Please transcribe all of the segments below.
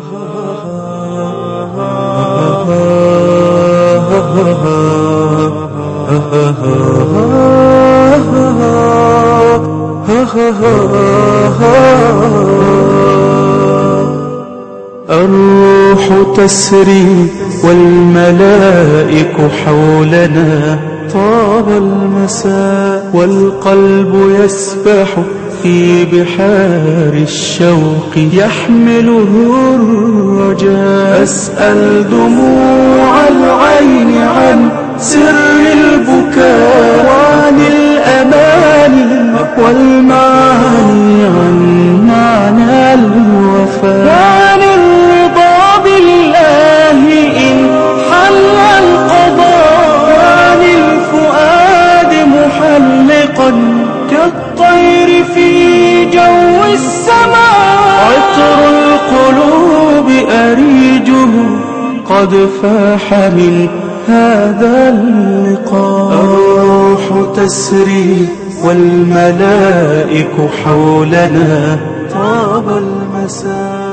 الروح تسري والملائك حولنا، طاب المساء والقلب يسبح في بحار الشوق يحمله الرجاء. أسأل دموع العين عن سر البكاء، وعن الأماني والمعاني، عن معنى الوفاء، وعن الرضا بالله إن حل القضاء، وعن الفؤاد محلقا كالطير في جو السماء. عطر القلوب أريجه قد فاح من هذا اللقاء. الروح تسري والملائك حولنا، طاب المساء.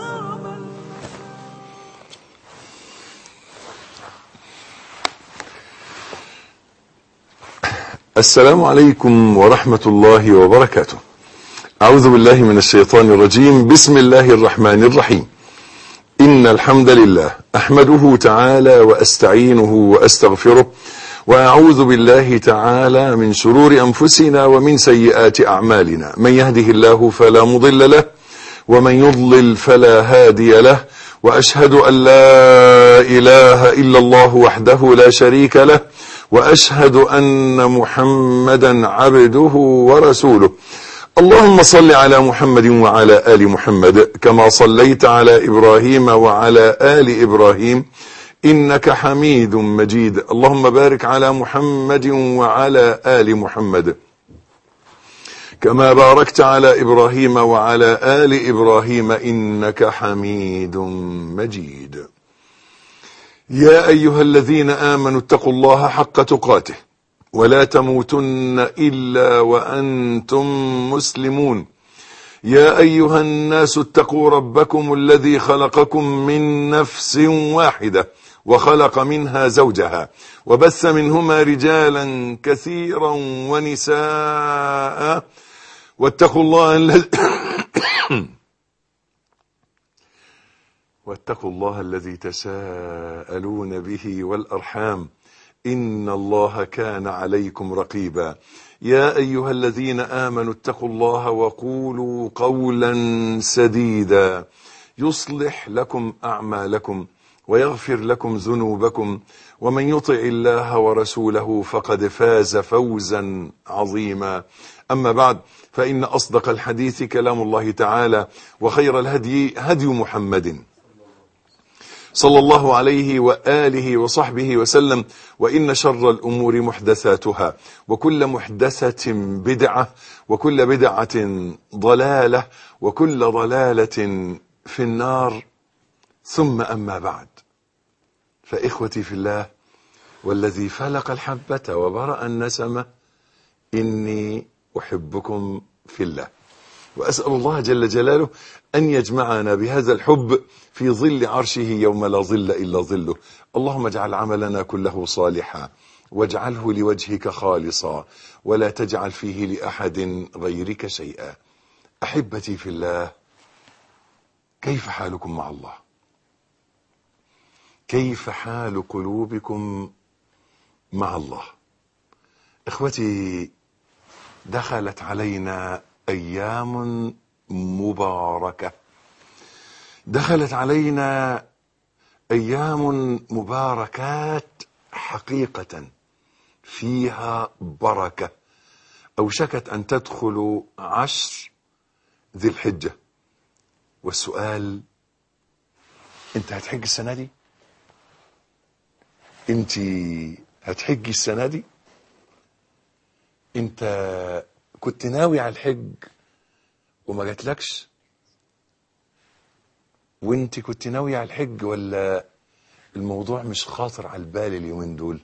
السلام عليكم ورحمة الله وبركاته. أعوذ بالله من الشيطان الرجيم. بسم الله الرحمن الرحيم. إن الحمد لله أحمده تعالى وأستعينه وأستغفره، وأعوذ بالله تعالى من شرور أنفسنا ومن سيئات أعمالنا. من يهده الله فلا مضل له، ومن يضلل فلا هادي له، وأشهد أن لا إله إلا الله وحده لا شريك له، وأشهد أن محمدا عبده ورسوله. اللهم صل على محمد وعلى آل محمد كما صليت على إبراهيم وعلى آل إبراهيم إنك حميد مجيد. اللهم بارك على محمد وعلى آل محمد كما باركت على إبراهيم وعلى آل إبراهيم إنك حميد مجيد. يا أيها الذين آمنوا اتقوا الله حق تقاته ولا تموتن إلا وأنتم مسلمون. يا أيها الناس اتقوا ربكم الذي خلقكم من نفس واحدة وخلق منها زوجها وبث منهما رجالا كثيرا ونساء، واتقوا الله الذي تساءلون به والأرحام، إن الله كان عليكم رقيبا. يا أيها الذين آمنوا اتقوا الله وقولوا قولا سديدا يصلح لكم أعمالكم ويغفر لكم ذنوبكم، ومن يطع الله ورسوله فقد فاز فوزا عظيما. أما بعد، فإن أصدق الحديث كلام الله تعالى، وخير الهدي هدي محمد صلى الله عليه وآله وصحبه وسلم، وإن شر الأمور محدثاتها، وكل محدثة بدعة، وكل بدعة ضلالة، وكل ضلالة في النار. ثم أما بعد، فإخوتي في الله، والذي فلق الحبة وبرأ النسمة، إني أحبكم في الله، وأسأل الله جل جلاله أن يجمعنا بهذا الحب في ظل عرشه يوم لا ظل إلا ظله. اللهم اجعل عملنا كله صالحا، واجعله لوجهك خالصا، ولا تجعل فيه لأحد غيرك شيئا. أحبتي في الله، كيف حالكم مع الله؟ كيف حال قلوبكم مع الله؟ إخوتي، دخلت علينا أيام مباركة، دخلت علينا أيام مباركات حقيقة فيها بركة، أوشكت أن تدخل 10 ذي الحجة. والسؤال، أنت هتحج السنة دي؟ أنت هتحج السنة دي؟ أنت كنت ناوي على الحج وما جاتلكش؟ وانت كنت ناوي على الحج ولا الموضوع مش خاطر على البال اليومين دول؟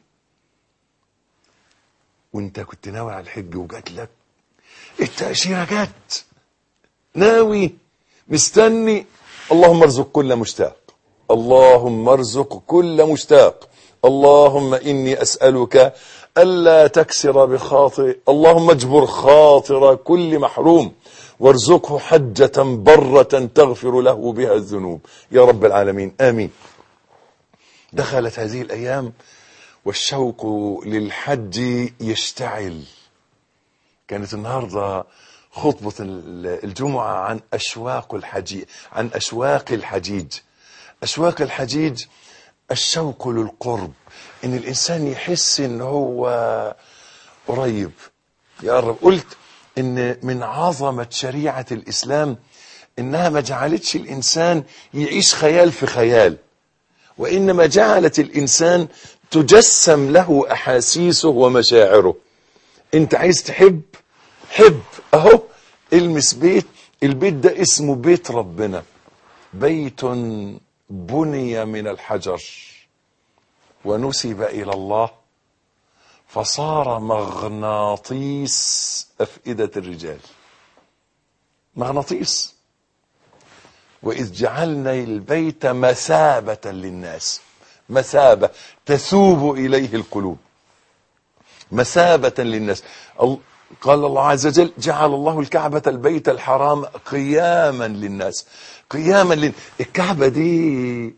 وانت كنت ناوي على الحج وجات لك التأشيرة، جت، ناوي، مستني، اللهم ارزق كل مشتاق، اللهم ارزق كل مشتاق، اللهم إني أسألك ألا تكسر بخاطر، اللهم اجبر خاطر كل محروم، وارزقه حجة برة تغفر له بها الذنوب يا رب العالمين، آمين. دخلت هذه الأيام والشوق للحج يشتعل. كانت النهاردة خطبة الجمعة عن أشواق الحجيج، عن أشواق الحجيج. أشواق الحجيج الشوق للقرب، إن الإنسان يحس إن هو قريب يقرب. قلت إن من عظمة شريعة الإسلام إنها ما جعلتش الإنسان يعيش خيال في خيال، وإنما جعلت الإنسان تجسم له أحاسيسه ومشاعره. أنت عايز تحب، حب، أهو المس بيت، البيت ده اسمه بيت ربنا، بيت بني من الحجر ونسب إلى الله فصار مغناطيس أفئدة الرجال. مغناطيس. وإذ جعلنا البيت مثابة للناس، مثابة تثوب إليه القلوب، مثابة للناس. قال الله عز وجل جعل الله الكعبة البيت الحرام قياما للناس، قياما الكعبة دي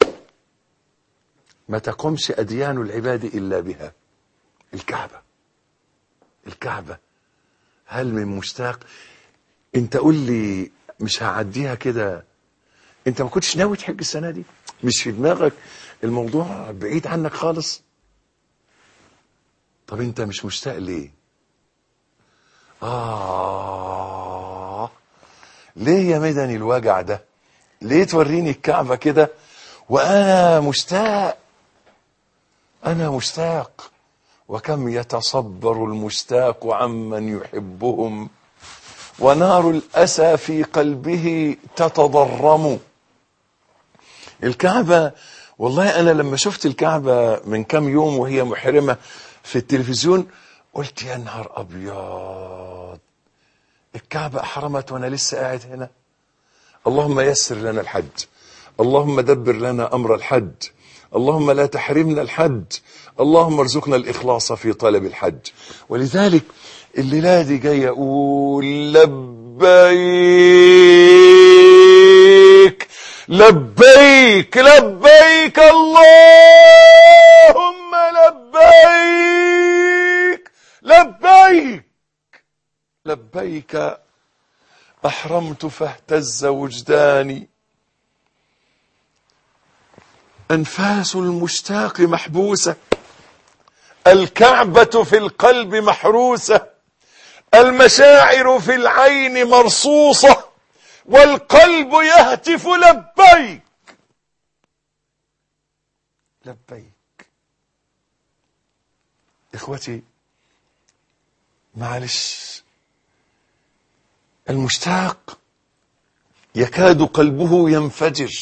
ما تقومش أديان العباد إلا بها. الكعبة هل من مشتاق؟ انت قول لي مش هعديها كده، انت ما كنتش ناوي تحج السنة دي؟ مش في دماغك الموضوع بعيد عنك خالص؟ طب انت مش مشتاق ليه؟ ليه يا مدني الوجع ده؟ ليه توريني الكعبة كده وانا مشتاق؟ انا مشتاق. وكم يتصبر المشتاق عمن يحبهم ونار الأسى في قلبه تتضرم. الكعبة والله أنا لما شفت الكعبة من كم يوم وهي محرمة في التلفزيون قلت يا نهار أبيض، الكعبة أحرمت وأنا لسه قاعد هنا. اللهم يسر لنا الحج، اللهم دبر لنا أمر الحج، اللهم لا تحرمنا الحج، اللهم ارزقنا الإخلاص في طلب الحج. ولذلك الليلة دي جاي أقول لبيك لبيك لبيك اللهم لبيك لبيك لبيك أحرمت فاهتز وجداني. أنفاس المشتاق محبوسة، الكعبة في القلب محروسة، المشاعر في العين مرصوصة، والقلب يهتف لبيك لبيك. إخوتي معلش، المشتاق يكاد قلبه ينفجر،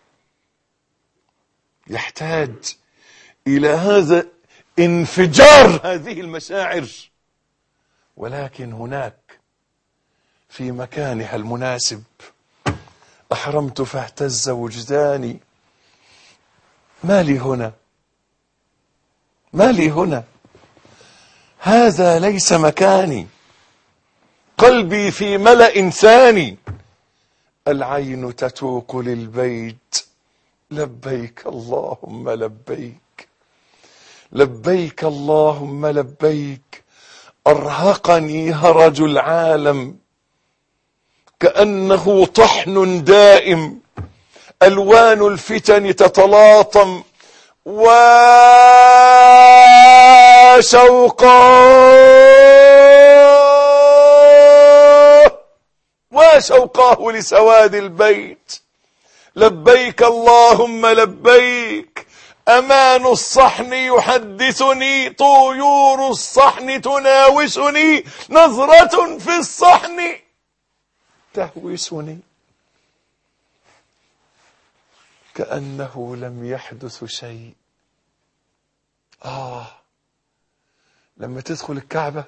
يحتاج إلى هذا انفجار هذه المشاعر، ولكن هناك في مكانها المناسب. أحرمت فاهتز وجداني، ما لي هنا، ما لي هنا، هذا ليس مكاني، قلبي في ملأ ثاني، العين تتوق للبيت لبيك اللهم لبيك لبيك اللهم لبيك. أرهقني هرج العالم كأنه طحن دائم، ألوان الفتن تتلاطم وشوقاه لسواد البيت. لبيك اللهم لبيك. أمان الصحن يحدثني، طيور الصحن تناوشني، نظرة في الصحن تهوسني، كأنه لم يحدث شيء. لما تدخل الكعبة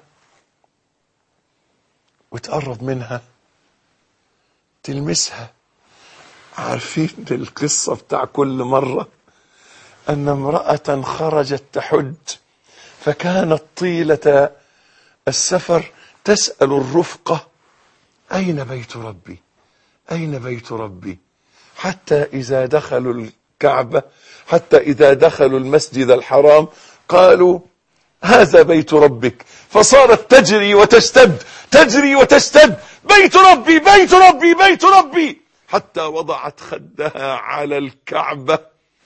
وتقرب منها تلمسها، عارفين القصة بتاع كل مرة؟ أن امرأة خرجت تحج، فكانت طيلة السفر تسأل الرفقة: أين بيت ربي؟ أين بيت ربي؟ حتى إذا دخلوا الكعبة، حتى إذا دخلوا المسجد الحرام قالوا: هذا بيت ربك. فصارت تجري وتشتد، تجري وتشتد: بيت ربي، بيت ربي، بيت ربي، حتى وضعت خدها على الكعبة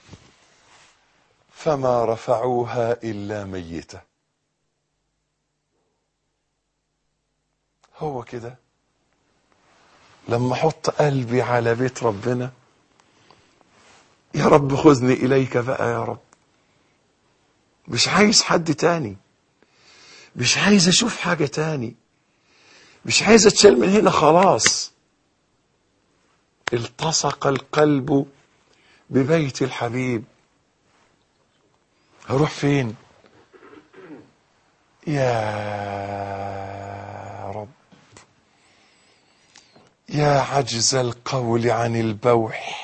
فما رفعوها إلا ميتة. هو كده لما احط قلبي على بيت ربنا، يا رب خذني إليك بقى يا رب، مش عايز حد تاني، مش عايز أشوف حاجة تاني، مش عايز أتشال من هنا خلاص. التصق القلب ببيت الحبيب، هروح فين؟ يا رب، يا عجز القول عن البوح،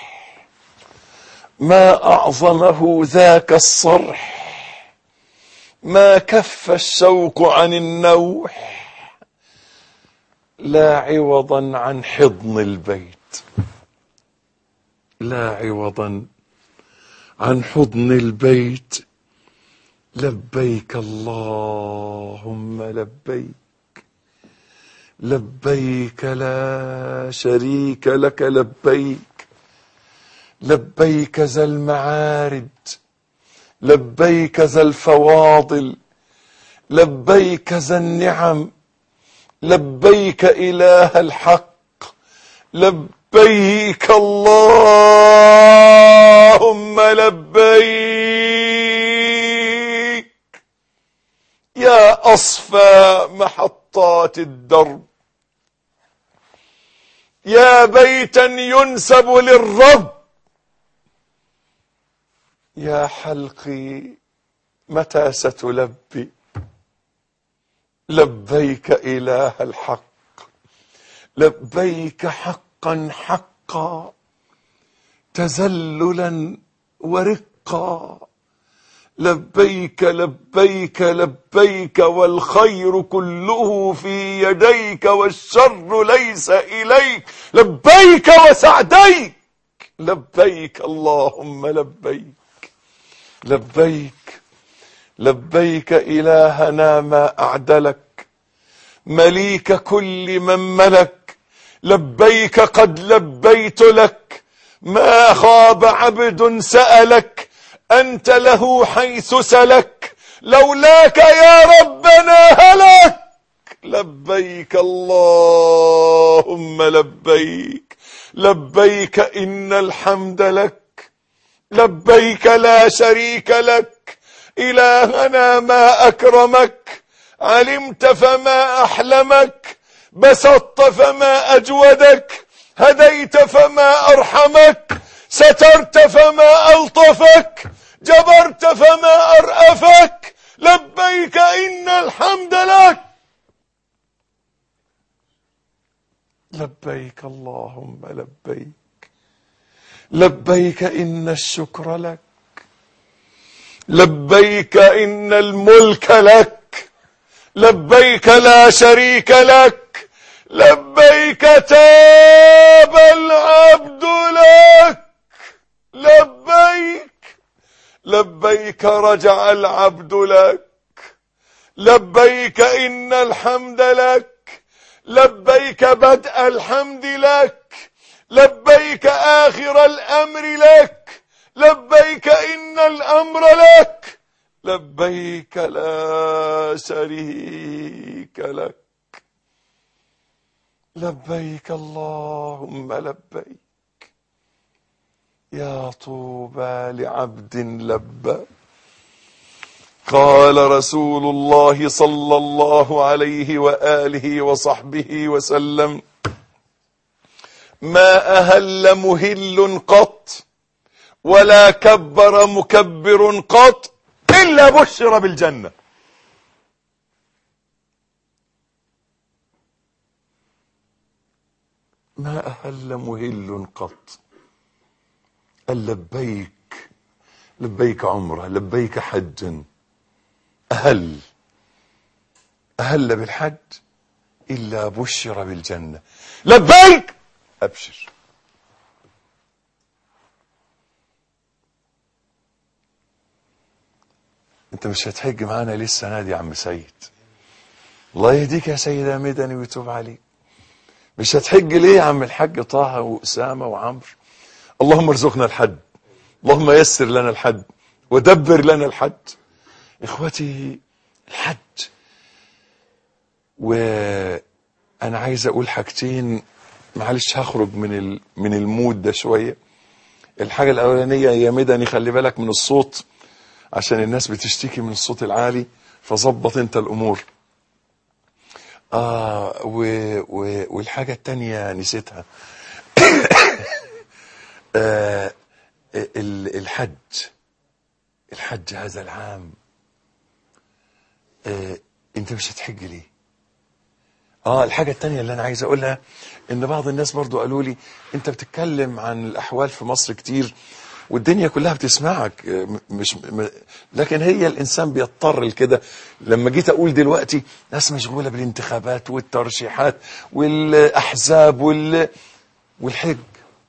ما أعظمه ذاك الصرح، ما كف الشوق عن النوح، لا عوضا عن حضن البيت، لا عوضا عن حضن البيت. لبيك اللهم لبيك، لبيك لا شريك لك لبيك، لبيك ذا المعارج، لبيك ذا الفواضل، لبيك ذا النعم، لبيك إله الحق، لبيك اللهم لبيك، يا أصفى محطات الدرب، يا بيتا ينسب للرب، يا حلقي متى ستلبي، لبيك إله الحق، لبيك حقا حقا، تذللا ورقا، لبيك لبيك لبيك، والخير كله في يديك والشر ليس إليك، لبيك وسعديك، لبيك اللهم لبيك، لبيك لبيك إلهنا ما أعدلك، مليك كل من ملك، لبيك قد لبيت لك، ما خاب عبد سألك، أنت له حيث سلك، لولاك يا ربنا هلك، لبيك اللهم لبيك، لبيك إن الحمد لك، لبيك لا شريك لك، إلهنا ما أكرمك، علمت فما أحلمك، بسطت فما أجودك، هديت فما أرحمك، سترت فما ألطفك، جبرت فما أرأفك، لبيك إن الحمد لك، لبيك اللهم لبيك، لبيك إن الشكر لك، لبيك إن الملك لك، لبيك لا شريك لك، لبيك تاب العبد لك، لبيك لبيك رجع العبد لك، لبيك إن الحمد لك، لبيك بدء الحمد لك، لبيك آخر الأمر لك، لبيك إن الأمر لك، لبيك لا شريك لك، لبيك اللهم لبيك، يا طوبى لعبد لبى. قال رسول الله صلى الله عليه وآله وصحبه وسلم: ما أهل مهل قط ولا كبر مكبر قط إلا بشر بالجنة. ما أهل مهل قط قال لبيك لبيك عمره لبيك حجا. أهل بالحج إلا بشر بالجنة. لبيك أبشر. انت مش هتحج معانا ليه السنة دي يا عم سيد؟ الله يهديك يا سيد يا مدني ويتوب عليك. مش هتحج ليه يا عم الحج طه وأسامة وعمرو؟ اللهم ارزقنا الحج، اللهم يسر لنا الحج ودبر لنا الحج. اخوتي الحج. وانا عايز اقول حاجتين، معلش هخرج من المود ده شوية. الحاجة الاولانية يا مدني خلي بالك من الصوت، عشان الناس بتشتكي من الصوت العالي، فظبط انت الامور. والحاجة التانية نسيتها. الحج هذا العام. انت مش هتحج ليه؟ الحاجة التانية اللي انا عايز اقولها، ان بعض الناس برضو قالوا لي انت بتتكلم عن الاحوال في مصر كتير والدنيا كلها بتسمعك، لكن هي الانسان بيضطر لكده. لما جيت اقول دلوقتي ناس مشغولة بالانتخابات والترشيحات والاحزاب والحج،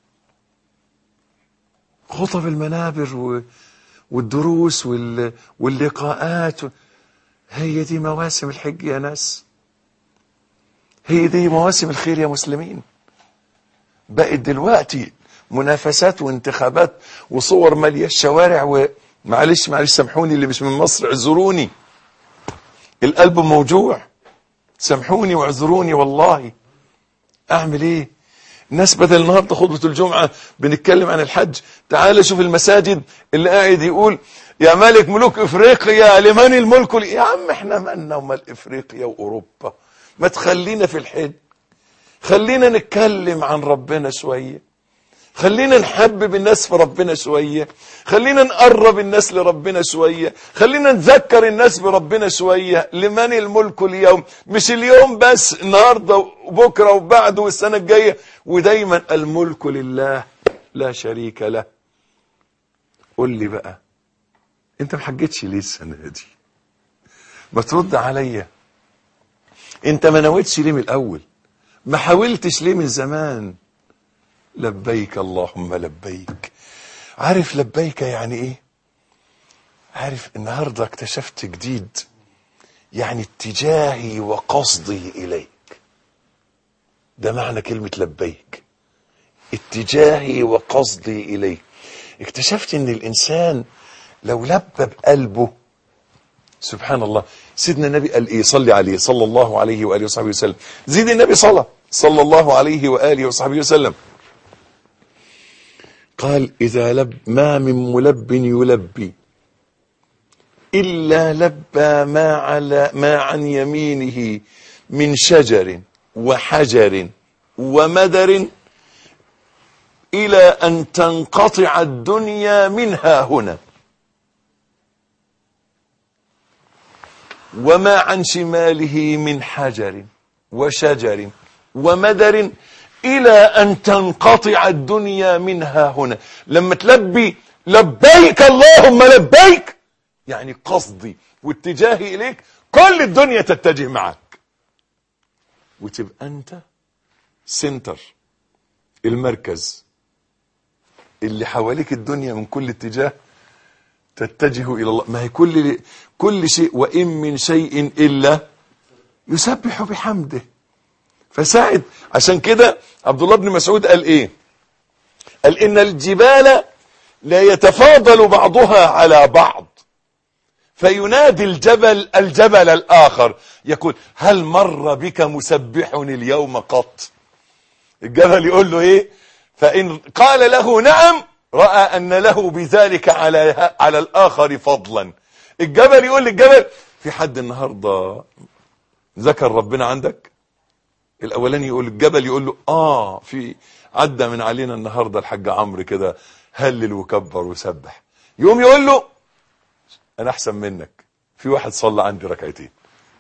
خطب المنابر والدروس واللقاءات، هي دي مواسم الحج يا ناس، هي دي مواسم الخير يا مسلمين. بقت دلوقتي منافسات وانتخابات وصور مالية الشوارع، معلش سامحوني اللي مش من مصر اعذروني، القلب موجوع، سامحوني واعذروني والله. اعمل ايه؟ الناس بدل النهارده خطبة الجمعة بنتكلم عن الحج، تعال شوف المساجد اللي قاعد يقول يا ملك ملوك افريقيا لمن الملك يا عم احنا مالنا ومال افريقيا واوروبا؟ ما تخلينا في الحج، خلينا نتكلم عن ربنا شوية، خلينا نحبب الناس في ربنا شوية، خلينا نقرب الناس لربنا شوية، خلينا نذكر الناس بربنا شوية. لمن الملك اليوم، مش اليوم بس، النهاردة وبكرة وبعده والسنة الجاية، ودايما الملك لله لا شريك له. قول لي بقى انت محجتش ليه السنة دي؟ ما ترد عليا. انت ما نويتش ليه من الاول؟ ما حاولتش ليه من زمان؟ لبيك اللهم لبيك. عارف لبيك يعني ايه؟ عارف النهاردة اكتشفت جديد، يعني اتجاهي وقصدي اليك، ده معنى كلمة لبيك، اتجاهي وقصدي اليك. اكتشفت ان الانسان لو لبى بقلبه، سبحان الله، سيدنا النبي قال ايه؟ صلي عليه صلى الله عليه وآله وصحبه وسلم. زيد النبي صلى الله عليه وآله وصحبه وسلم، قال إذا ما من ملب يلبي إلا لبى ما عن يمينه من شجر وحجر ومدر إلى أن تنقطع الدنيا منها هنا، وما عن شماله من حجر وشجر ومدر إلى أن تنقطع الدنيا منها هنا. لما تلبي لبيك اللهم لبيك، يعني قصدي واتجاهي إليك كل الدنيا تتجه معك، وتبقى أنت سنتر، المركز اللي حواليك الدنيا من كل اتجاه تتجه إلى الله. ما هي كل شيء، وإن من شيء إلا يسبح بحمده. فساعد، عشان كده عبد الله بن مسعود قال ايه؟ قال ان الجبال لا يتفاضل بعضها على بعض، فينادي الجبل الآخر يقول هل مر بك مسبح اليوم قط؟ الجبل يقول له ايه؟ فإن قال له نعم رأى أن له بذلك على الآخر فضلا. الجبل يقول للجبل في حد النهاردة ذكر ربنا عندك؟ الاولاني يقول الجبل يقول له في عدى من علينا النهارده الحاج عمرو كده هلل وكبر وسبح. يقوم يقول له انا احسن منك، في واحد صلى عندي ركعتين.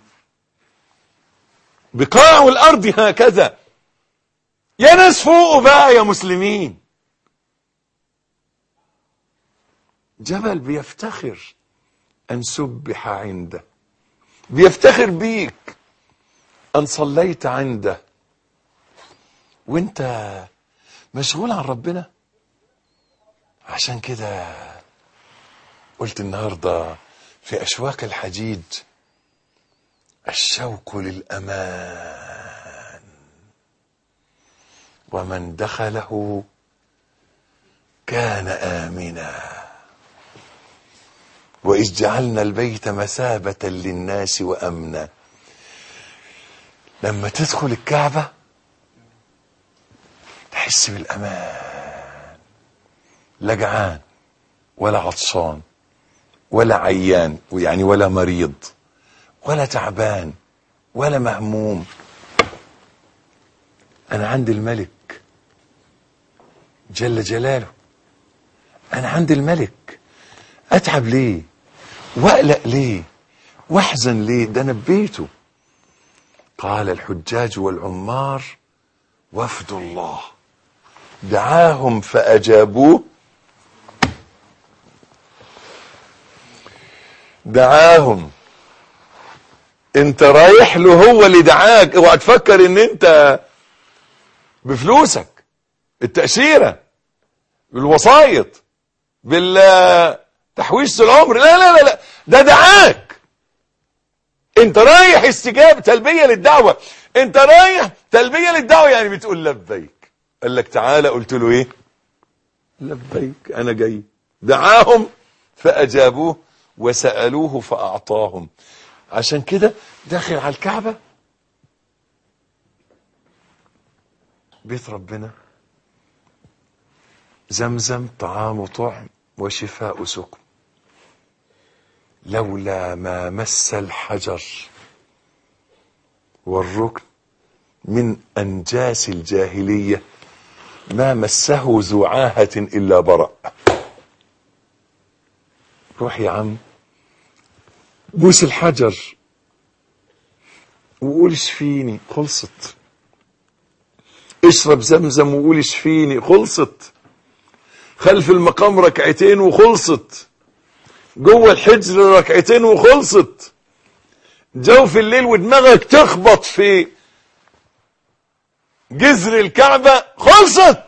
بقاع الارض هكذا. يا ناس فوقوا بقى يا مسلمين، جبل بيفتخر أن سبح عنده، بيفتخر بيك أن صليت عنده، وانت مشغول عن ربنا. عشان كده قلت النهاردة في أشواك الحديد: الشوق للأمان، ومن دخله كان آمنا، وإذ جعلنا البيت مثابة للناس وأمنا. لما تدخل الكعبة تحس بالأمان، لا جعان ولا عطشان ولا عيان، يعني ولا مريض ولا تعبان ولا مهموم. أنا عند الملك جل جلاله، أنا عند الملك. أتعب ليه وأقلق ليه وأحزن ليه؟ ده أنا ببيته. قال: الحجاج والعمار وفد الله دعاهم فأجابوه، دعاهم. انت رايح له، هو اللي دعاك. اوعى تفكر ان انت بفلوسك، التأشيرة، بالوسايط، بالتحويش العمر. لا لا لا لا، ده دعاك. انت رايح استجابة، تلبية للدعوة. انت رايح تلبية للدعوة، يعني بتقول لبيك. قال لك تعالى، قلت له ايه؟ لبيك، انا جاي. دعاهم فأجابوه وسألوه فأعطاهم. عشان كده داخل على الكعبة، بيت ربنا، زمزم طعام طعم وشفاء سقم. لولا ما مس الحجر والركن من أنجاس الجاهلية ما مسه ذو عاهة إلا برأ. روح يا عم بوس الحجر وقول اشفيني، خلصت. اشرب زمزم وقول اشفيني، خلصت. خلف المقام ركعتين وخلصت. جوه الحجر ركعتين وخلصت. جوف الليل ودماغك تخبط في جذر الكعبة، خلصت.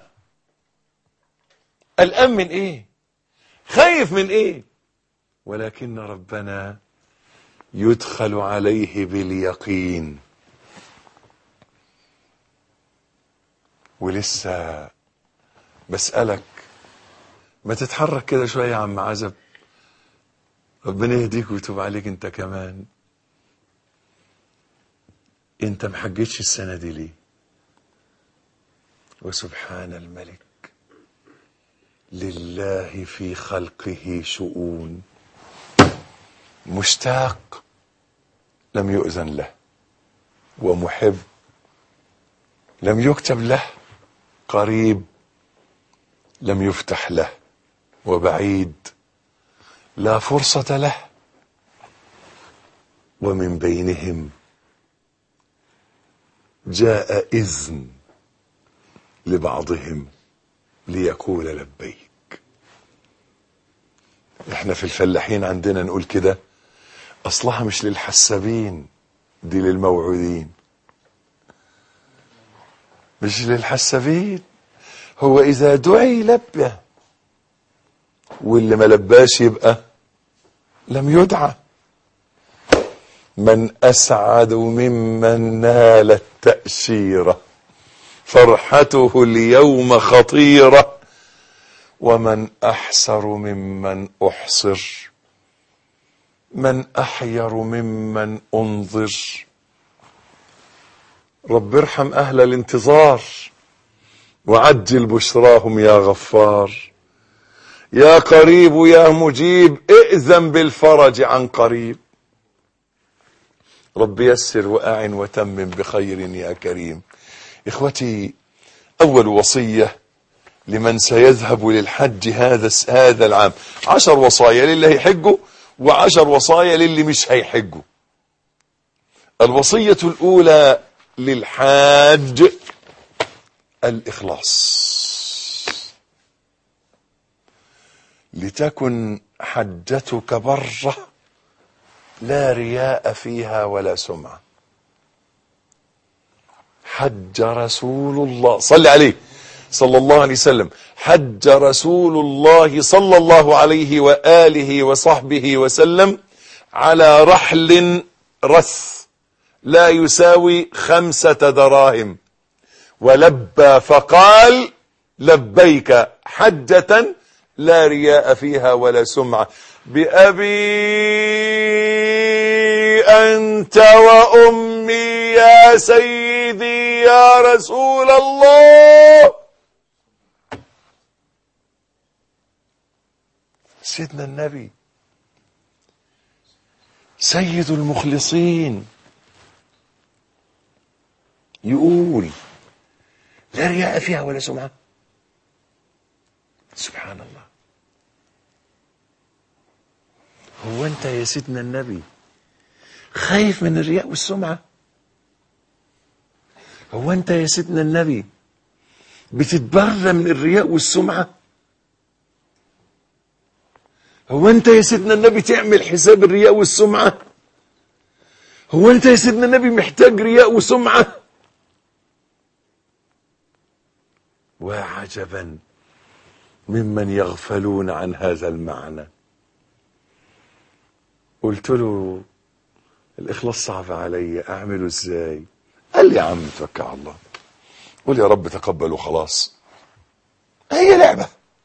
قلقان من ايه؟ خايف من ايه؟ ولكن ربنا يدخل عليه باليقين. ولسه بسألك، ما تتحرك كده شوية يا عم عزب، ربنا يهديك ويتوب عليك انت كمان. انت محجتش السنة دي ليه؟ وسبحان الملك، لله في خلقه شؤون. مشتاق لم يؤذن له، ومحب لم يكتب له، قريب لم يفتح له، وبعيد لا فرصة له. ومن بينهم جاء إذن لبعضهم ليقول لبيك. احنا في الفلاحين عندنا نقول كده: اصلها مش للحسابين، دي للموعودين. مش للحسابين، هو اذا دعي لبى، واللي ما لباش يبقى لم يدعى. من اسعد ممن نال التأشيرة، فرحته اليوم خطيرة. ومن احسر ممن احصر، من احير ممن انظر. رب ارحم اهل الانتظار، وعجل بشراهم يا غفار. يا قريب يا مجيب، ائذن بالفرج عن قريب. رب يسر واعن وتمم بخير يا كريم. اخوتي، اول وصية لمن سيذهب للحج هذا العام، 10 وصايا للي هيحجوا و10 وصايا للي مش هيحجوا. الوصية الأولى للحاج: الإخلاص. لتكن حجتك برة لا رياء فيها ولا سمعة. حج رسول الله، صل عليه صلى الله عليه وسلم، حج رسول الله صلى الله عليه وآله وصحبه وسلم على رحل رث لا يساوي 5 دراهم، ولبى فقال لبيك حجة لا رياء فيها ولا سمعة. بأبي أنت وأمي يا سيدي يا رسول الله. سيدنا النبي سيد المخلصين يقول لا رياء فيها ولا سمعة. سبحان الله. هو انت يا سيدنا النبي خايف من الرياء والسمعة؟ هو انت يا سيدنا النبي بتتبرى من الرياء والسمعة؟ هو انت يا سيدنا النبي تعمل حساب الرياء والسمعة؟ هو انت يا سيدنا النبي محتاج رياء وسمعة؟ وعجبا ممن يغفلون عن هذا المعنى. قلت له الإخلاص صعب علي، أعمله إزاي؟ قال لي يا عم توكل على الله، قول يا رب تقبل وخلاص. هي لعبة،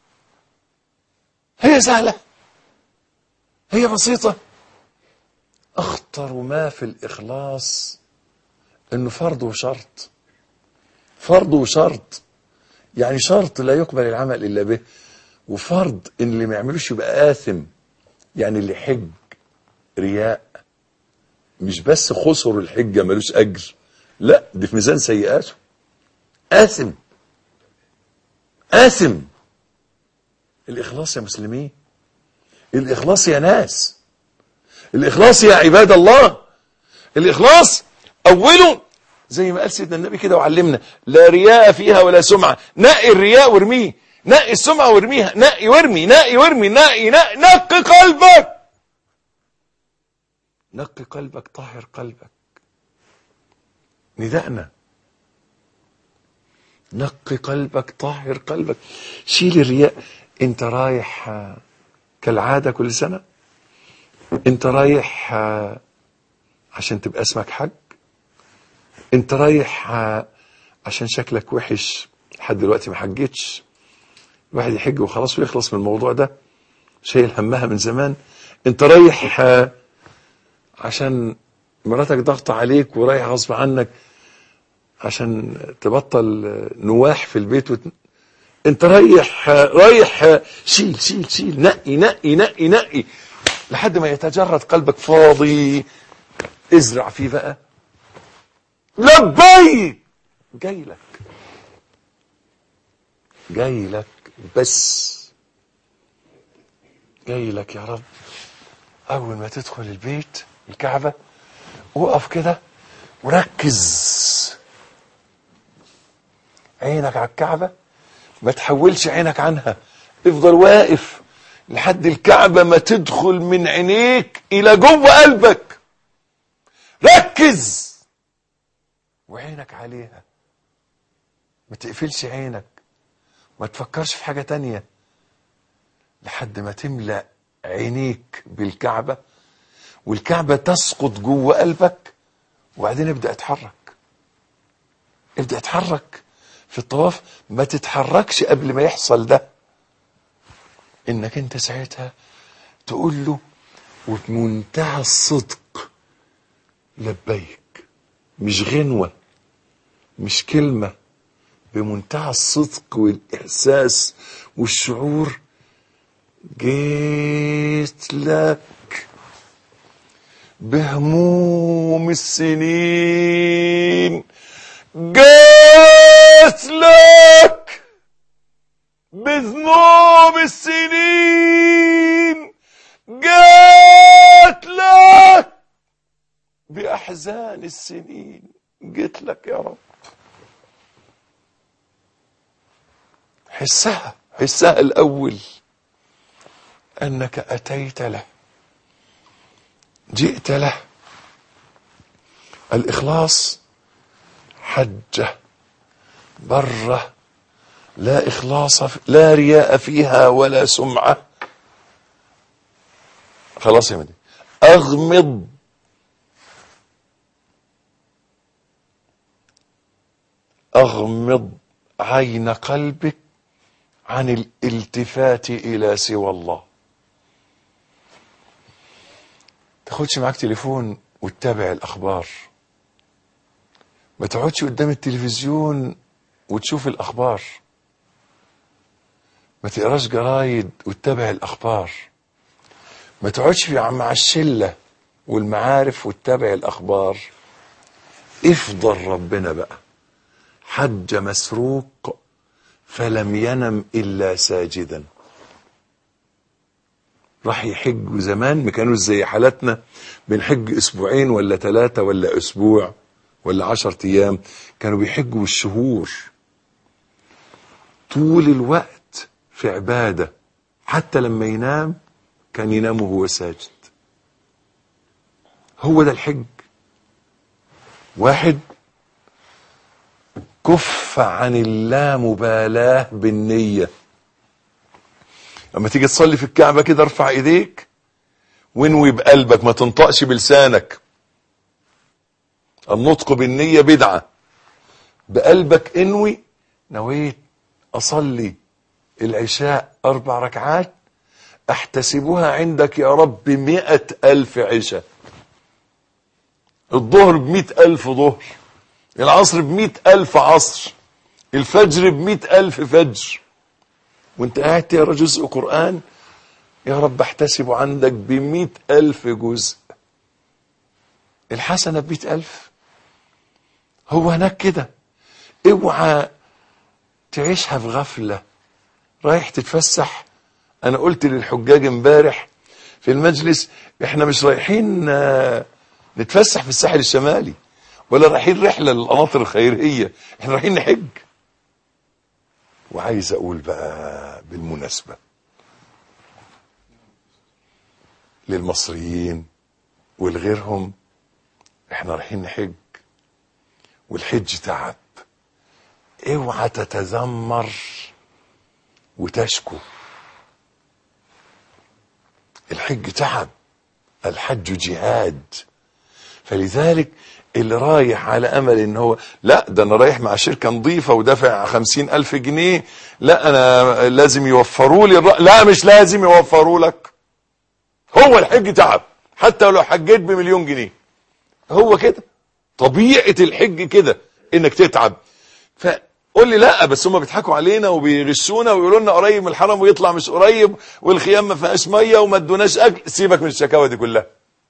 هي سهلة، هي بسيطة. أخطر ما في الإخلاص إنه فرض وشرط. فرض وشرط، يعني شرط لا يقبل العمل إلا به، وفرض إن اللي ما يعملوش يبقى آثم. يعني اللي حج رياء مش بس خسر الحجة ملوش أجر، لا دي في ميزان سيئاته، آثم. آثم. الإخلاص يا مسلمين، الإخلاص يا ناس، الإخلاص يا عباد الله، الإخلاص أوله زي ما قال سيدنا النبي كده وعلمنا لا رياء فيها ولا سمعة. نقي الرياء وارميه، نقي السمعة وارميها، نقي وارمي، نقي وارمي، نقي قلبك، نقي قلبك، طهر قلبك. نداءنا نقي قلبك، طهر قلبك، شيل الرياء. انت رايح كالعادة كل سنة، انت رايح عشان تبقى اسمك حج، انت رايح عشان شكلك وحش لحد دلوقتي ما حجتش. الواحد يحج وخلاص ويخلص من الموضوع ده، شايل همها من زمان. انت رايح عشان مراتك ضغط عليك ورايح غصب عنك عشان تبطل نواح في البيت انت رايح شيل شيل شيل، نقي نقي نقي نقي لحد ما يتجرد قلبك فاضي. ازرع فيه بقى لبيك، جاي لك جاي لك، بس جاي لك يا رب. اول ما تدخل البيت الكعبة وقف كده وركز عينك على الكعبة، ما تحولش عينك عنها، افضل واقف لحد الكعبة ما تدخل من عينيك الى جوه قلبك. ركز وعينك عليها، ما تقفلش عينك، ما تفكرش في حاجة تانية لحد ما تملأ عينيك بالكعبة والكعبة تسقط جوه قلبك. وبعدين ابدأ اتحرك، ابدأ اتحرك في الطواف. ما تتحركش قبل ما يحصل ده، انك انت ساعتها تقول له وبمنتهى الصدق لبيك، مش غنوة مش كلمة، بمنتهى الصدق والإحساس والشعور. جيت لك بهموم السنين، جيت لك بذنوب السنين، جيت لك بأحزان السنين، جيت لك يا رب. حسها الأول، أنك أتيت له، جئت له. الإخلاص حجة برة، لا إخلاص لا رياء فيها ولا سمعة. خلاص يا مدي، أغمض عين قلبك عن الالتفات إلى سوى الله. تاخدش معاك تليفون وتتابع الأخبار، ما تقعدش قدام التلفزيون وتشوف الأخبار، ما تقراش جرايد وتتابع الأخبار، ما تقعدش مع الشلة والمعارف وتتابع الأخبار. افضل ربنا بقى. حج مسروق فلم ينم إلا ساجدا. راح يحج زمان، ما كانوش زي حالتنا بنحج أسبوعين ولا 3 ولا أسبوع ولا 10 أيام، كانوا بيحجوا بالشهور، طول الوقت في عبادة، حتى لما ينام كان ينام وهو ساجد. هو ده الحج. واحد كف عن اللامبالاة بالنية. لما تيجي تصلي في الكعبة كده ارفع ايديك وانوي بقلبك، ما تنطقش بلسانك. النطق بالنية بدعة. بقلبك انوي، نويت أصلي العشاء 4 ركعات أحتسبها عندك يا رب 100,000 عشاء. الظهر ب100,000 ظهر، العصر ب100,000 عصر، الفجر ب100,000 فجر. وانت قاعد تقرا جزء قرآن يا رب احتسبه عندك ب100,000 جزء. الحسنة ب100,000. هو هناك كده. اوعى تعيشها في غفلة. رايح تتفسح. انا قلت للحجاج امبارح في المجلس، احنا مش رايحين نتفسح في الساحل الشمالي ولا رايحين رحلة للقناطر الخيرية، احنا رايحين نحج. وعايز اقول بقى بالمناسبة للمصريين والغيرهم، احنا رايحين نحج والحج تعب. اوعى تتذمر وتشكو. الحج تعب، الحج جهاد. فلذلك اللي رايح على امل ان هو لا ده انا رايح مع شركة نظيفة ودافع 50,000 جنيه، لا انا لازم يوفروا لي لا مش لازم يوفروا لك. هو الحج تعب حتى لو حجيت ب1,000,000 جنيه. هو كده طبيعة الحج كده انك تتعب. فقول لي لا بس هم بيضحكوا علينا وبيغشونا ويقولوا لنا قريب من الحرم ويطلع مش قريب، والخيام ما فيهاش ميه وما ادوناش اكل. سيبك من الشكاوى دي كلها.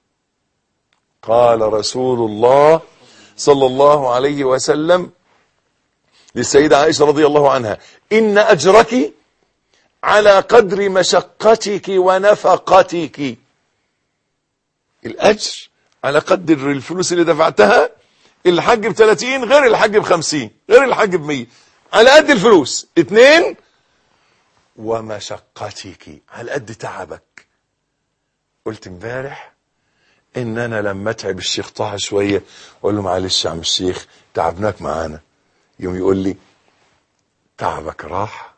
قال رسول الله صلى الله عليه وسلم للسيدة عائشة رضي الله عنها: إن أجرك على قدر مشقتك ونفقتك. الأجر على قدر الفلوس اللي دفعتها. الحج ب30 غير الحج ب50 غير الحج ب100، على قد الفلوس. 2 ومشقتك على قد تعبك. قلت امبارح ان انا لما اتعب الشيخ طه شويه اقول له معلش يا عم الشيخ تعبناك معانا، يوم يقول لي تعبك راحه.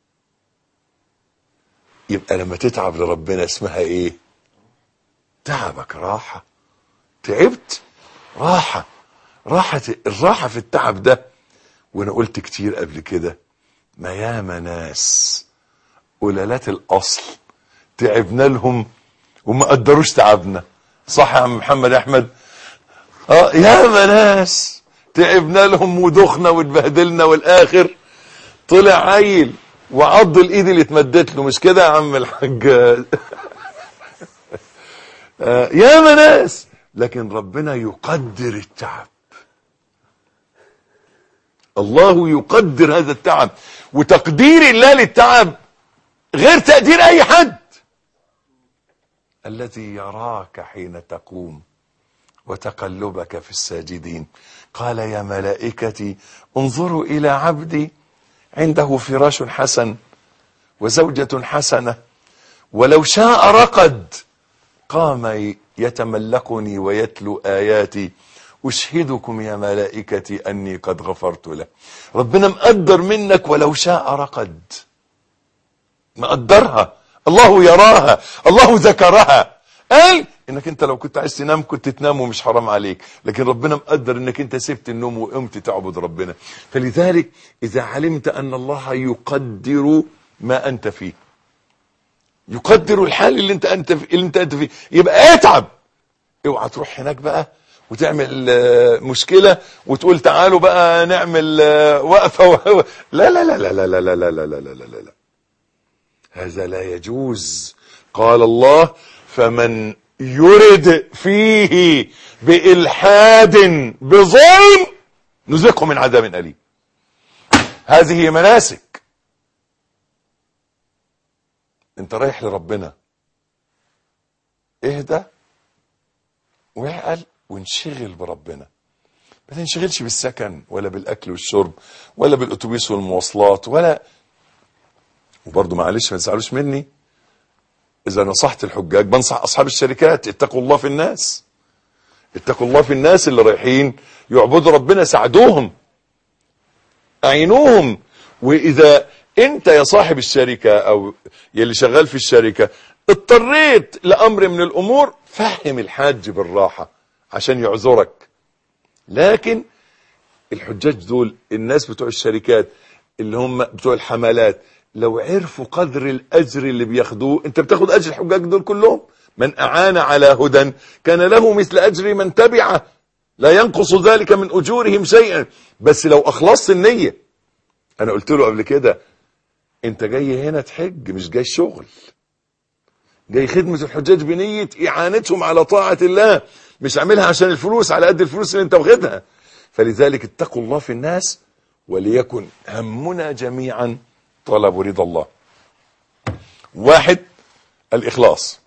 يبقى لما تتعب لربنا اسمها ايه؟ تعبك راحه. تعبت راحه. الراحه في التعب ده. وانا قلت كتير قبل كده، ما ياما ناس قلالات الاصل تعبنا لهم وما قدروش تعبنا. صح يا عم محمد احمد؟ ياما ناس تعبنا لهم ودخنا واتبهدلنا والاخر طلع عيل وعض الايد اللي اتمدت له. مش كده يا عم الحاج؟ ياما ناس. لكن ربنا يقدر التعب. الله يقدر هذا التعب، وتقدير الله للتعب غير تقدير اي حد. الذي يراك حين تقوم وتقلبك في الساجدين. قال يا ملائكتي انظروا إلى عبدي عنده فراش حسن وزوجة حسنة ولو شاء رقد قام يتملقني ويتلو آياتي أشهدكم يا ملائكتي أني قد غفرت له. ربنا مقدر منك ولو شاء رقد، مقدرها، الله يراها، الله ذكرها. قال انك انت لو كنت عايز تنام كنت تنام ومش حرام عليك، لكن ربنا مقدر انك انت سبت النوم وقمت تعبد ربنا. فلذلك اذا علمت ان الله يقدر ما انت فيه، يقدر الحال اللي انت فيه، يبقى اتعب. اوعى تروح هناك بقى وتعمل مشكلة وتقول تعالوا بقى نعمل وقفة لا لا لا لا لا لا لا لا لا لا لا لا، هذا لا يجوز. قال الله فمن يرد فيه بإلحاد بظلم نذقه من عذاب أليم. هذه مناسك. انت رايح لربنا، اهدى واعقل وانشغل بربنا، ما تنشغلش بالسكن ولا بالاكل والشرب ولا بالاتوبيس والمواصلات ولا. وبرضه معلش ما تزعلوش مني، اذا نصحت الحجاج بنصح اصحاب الشركات، اتقوا الله في الناس، اتقوا الله في الناس اللي رايحين يعبدوا ربنا، ساعدوهم اعينوهم. واذا انت يا صاحب الشركة او يلي شغال في الشركة اضطريت لامر من الامور، فهم الحاج بالراحة عشان يعذرك. لكن الحجاج دول الناس بتوع الشركات اللي هم بتوع الحملات، لو عرفوا قدر الاجر اللي بياخدوه، انت بتاخد اجر الحجاج دول كلهم، من اعان على هدى كان له مثل اجر من تبعه لا ينقص ذلك من اجورهم شيئا. بس لو اخلصت النية، انا قلت له قبل كده انت جاي هنا تحج مش جاي شغل، جاي خدمة الحجاج بنية اعانتهم على طاعة الله، مش عاملها عشان الفلوس على قد الفلوس اللي انت واخدها. فلذلك اتقوا الله في الناس، وليكن همنا جميعا طلب رضا الله. واحد، الإخلاص.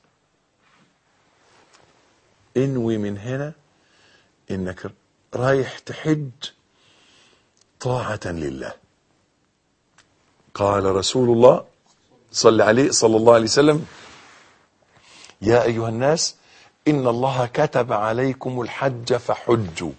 انوي من هنا انك رايح تحج طاعة لله. قال رسول الله صلى عليه صلى الله عليه وسلم يا أيها الناس إن الله كتب عليكم الحج فحجوا.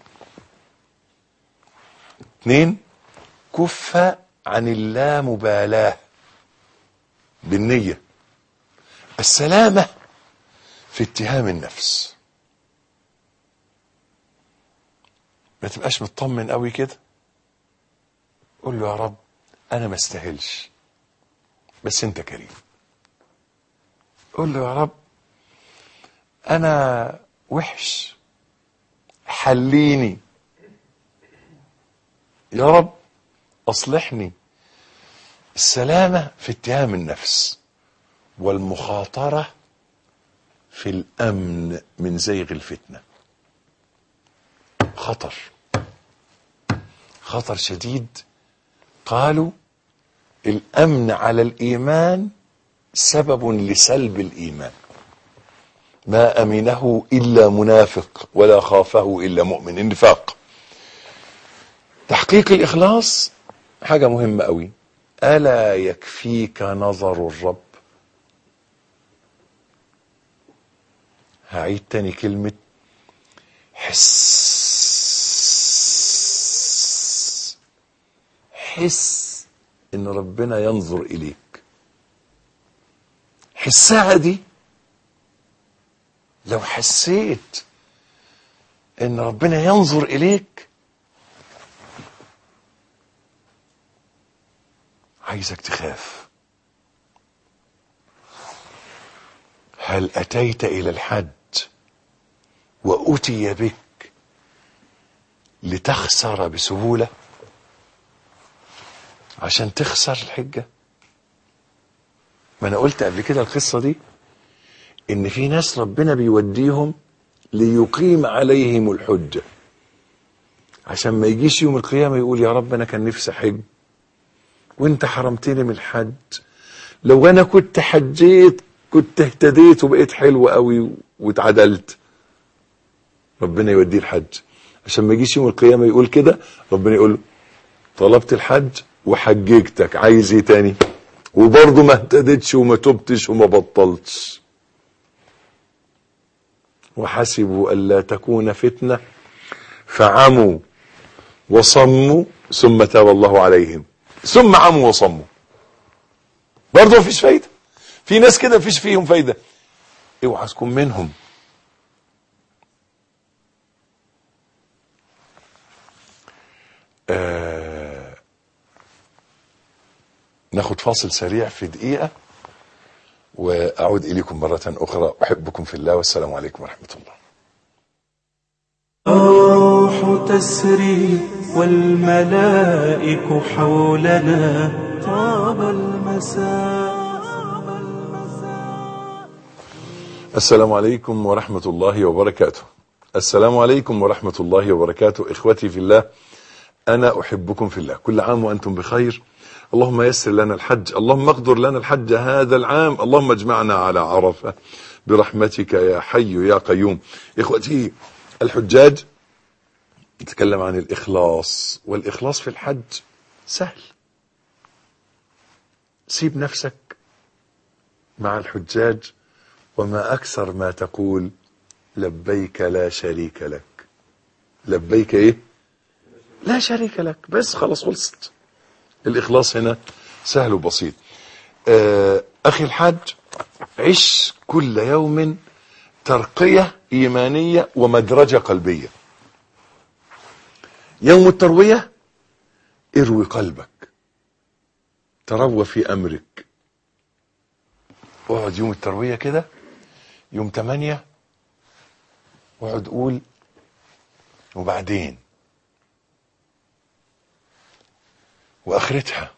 2، كف عن اللامبالاة بالنية. السلامة في اتهام النفس، ما تبقاش مطمن قوي كده، قول له يا رب انا ما استاهلش بس انت كريم. قول له يا رب انا وحش حليني، يا رب اصلحني. السلامة في اتهام النفس، والمخاطرة في الامن من زيغ الفتنة. خطر شديد. قالوا الامن على الايمان سبب لسلب الايمان، ما امنه الا منافق ولا خافه الا مؤمن. النفاق. تحقيق الاخلاص حاجة مهمة قوي. الا يكفيك نظر الرب. هعيد تاني كلمة حس ان ربنا ينظر اليك. حسها دي، لو حسيت ان ربنا ينظر اليك، عايزك تخاف. هل اتيت الى الحج واتي بك لتخسر بسهولة عشان تخسر الحجة؟ ما انا قلت قبل كده القصة دي، ان في ناس ربنا بيوديهم ليقيم عليهم الحجة، عشان ما يجيش يوم القيامة يقول يا رب انا كان نفسي حج وانت حرمتني من الحج، لو انا كنت حجيت كنت اهتديت وبقيت حلو قوي واتعدلت. ربنا يوديه الحج عشان ما يجيش يوم القيامة يقول كده، ربنا يقول له طلبت الحج وحججتك، عايز ايه تاني؟ وبرضه ما اهتدتش وما تبتش وما بطلتش. وحسبوا ألا تكون فتنة فعموا وصموا ثم تاب الله عليهم ثم عموا وصموا. برضه مفيش فايدة. في ناس كده مفيش فيهم فايدة، اوعى تكون منهم. ناخد فاصل سريع في دقيقة وأعود إليكم مرة أخرى. أحبكم في الله والسلام عليكم ورحمة الله. الروح تسري والملائك حولنا طاب المساء. السلام عليكم ورحمة الله وبركاته. السلام عليكم ورحمة الله وبركاته. إخوتي في الله، أنا أحبكم في الله. كل عام وأنتم بخير. اللهم يسر لنا الحج، اللهم اقدر لنا الحج هذا العام، اللهم اجمعنا على عرفة برحمتك يا حي يا قيوم. إخوتي الحجاج، نتكلم عن الإخلاص، والإخلاص في الحج سهل. سيب نفسك مع الحجاج وما أكثر ما تقول لبيك لا شريك لك. لبيك إيه؟ لا شريك لك. بس خلاص خلصت. الإخلاص هنا سهل وبسيط. أخي الحاج، عش كل يوم ترقية إيمانية ومدرجة قلبية. يوم التروية اروي قلبك، تروى في أمرك. اقعد يوم التروية كده، يوم 8 اقعد قول وبعدين وآخرتها،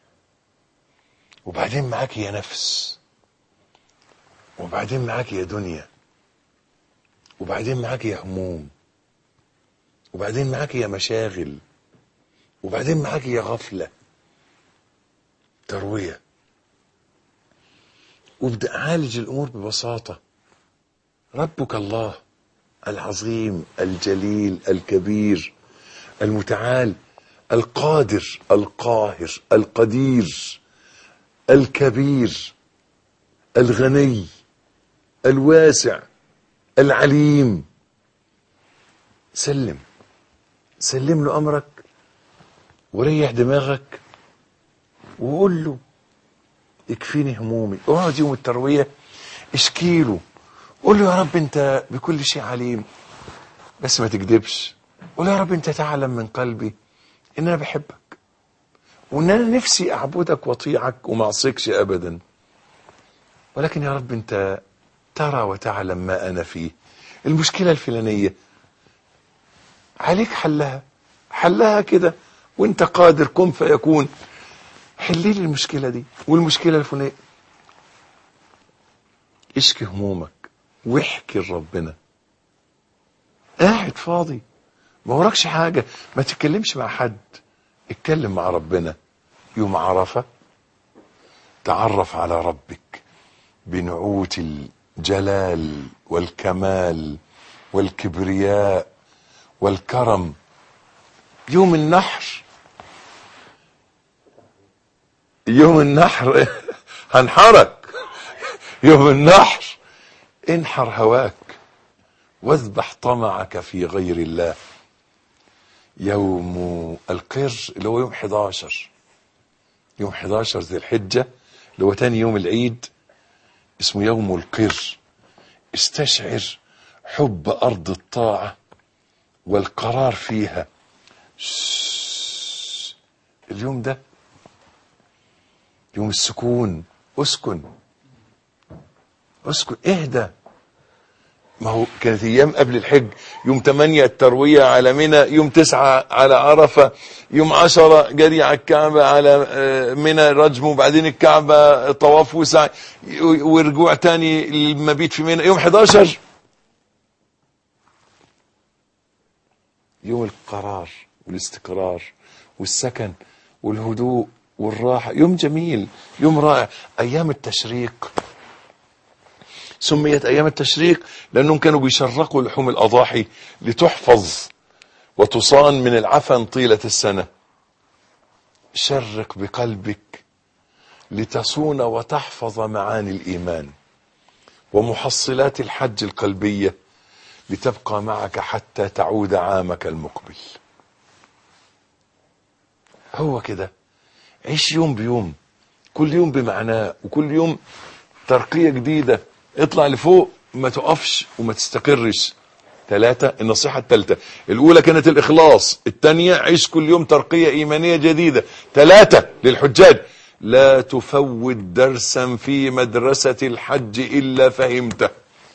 وبعدين معاك يا نفس، وبعدين معاك يا دنيا، وبعدين معاك يا هموم، وبعدين معاك يا مشاغل، وبعدين معاك يا غفلة. تروية. وابدأ عالج الأمور ببساطة. ربك الله العظيم الجليل الكبير المتعال القادر القاهر القدير الكبير الغني الواسع العليم. سلم له أمرك وريح دماغك وقول له يكفيني همومي. اقعد يوم التروية اشكي له، قول له يا رب انت بكل شيء عليم، بس ما تكذبش. قول له يا رب انت تعلم من قلبي ان انا بحبك، وان انا نفسي اعبدك واطيعك وما اعصيكش ابدا، ولكن يا رب انت ترى وتعلم ما انا فيه. المشكلة الفلانية عليك حلها كده، وانت قادر، كن فيكون. حلي لي المشكلة دي والمشكلة الفلانية. اشكي همومك واحكي لربنا. قاعد فاضي ما وراكش حاجة، ما تتكلمش مع حد، اتكلم مع ربنا. يوم عرفة تعرف على ربك بنعوت الجلال والكمال والكبرياء والكرم. يوم النحر هنحرك. يوم النحر انحر هواك واذبح طمعك في غير الله. يوم القر اللي هو يوم 11 ذي الحجة، اللي هو تاني يوم العيد، اسمه يوم القر. استشعر حب أرض الطاعة والقرار فيها. اليوم ده يوم السكون. اسكن اهدى. ما هو كانت ايام قبل الحج، يوم 8 التروية على منى، يوم 9 على عرفة، يوم 10 جري على الكعبة على منى رجم، وبعدين الكعبة طواف وسعي ورجوع تاني للمبيت في منى. يوم 11 يوم القرار والاستقرار والسكن والهدوء والراحة. يوم جميل، يوم رائع. ايام التشريق سميت ايام التشريق لانهم كانوا بيشرقوا لحوم الاضاحي لتحفظ وتصان من العفن طيلة السنة. شرق بقلبك لتصون وتحفظ معاني الإيمان ومحصلات الحج القلبية لتبقى معك حتى تعود عامك المقبل. هو كده، عيش يوم بيوم، كل يوم بمعناه، وكل يوم ترقية جديدة. اطلع لفوق، ما تقفش وما تستقرش. 3. النصيحة الثالثة، الأولى كانت الإخلاص، الثانية عيش كل يوم ترقية إيمانية جديدة. 3 للحجاج، لا تفوت درسا في مدرسة الحج إلا فهمته.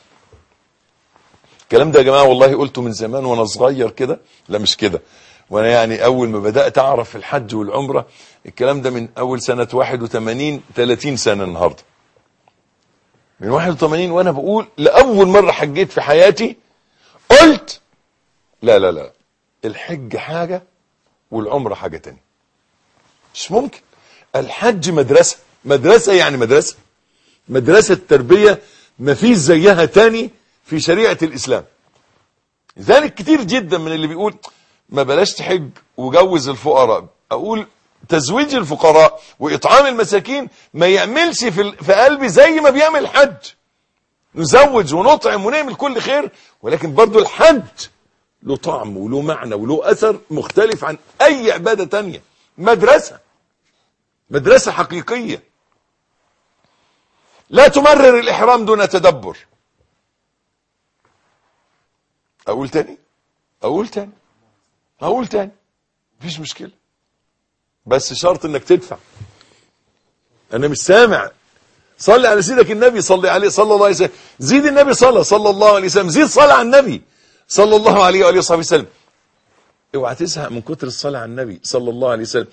الكلام ده يا جماعة والله قلته من زمان وانا صغير كده، لا مش كده، وانا يعني اول ما بدأت اعرف الحج والعمرة، الكلام ده من اول سنة 81، 30 سنة النهاردة. من 81 وانا بقول لأول مرة حجيت في حياتي، قلت لا لا لا، الحج حاجة والعمرة حاجة تانية. مش ممكن. الحج مدرسة، مدرسة يعني مدرسة تربية ما فيش زيها تاني في شريعة الإسلام. لذلك كتير جدا من اللي بيقول ما بلاش تحج وجوز الفقراء، أقول تزويج الفقراء وإطعام المساكين ما يعملش في قلبي زي ما بيعمل الحج. نزوج ونطعم ونعمل كل خير، ولكن برضو الحج له طعم وله معنى وله أثر مختلف عن أي عبادة تانية. مدرسة حقيقية. لا تمرر الإحرام دون تدبر. أقول تاني مفيش مشكلة، بس شرط انك تدفع. انا مش سامع. صلي على سيدك النبي، صلي عليه صلى الله عليه وسلم، زيد النبي صلى الله عليه وسلم، زيد صلاة على النبي صلى الله عليه وآله وصحبه وسلم. اوعى تزهق من كتر الصلاة على النبي صلى الله عليه وسلم.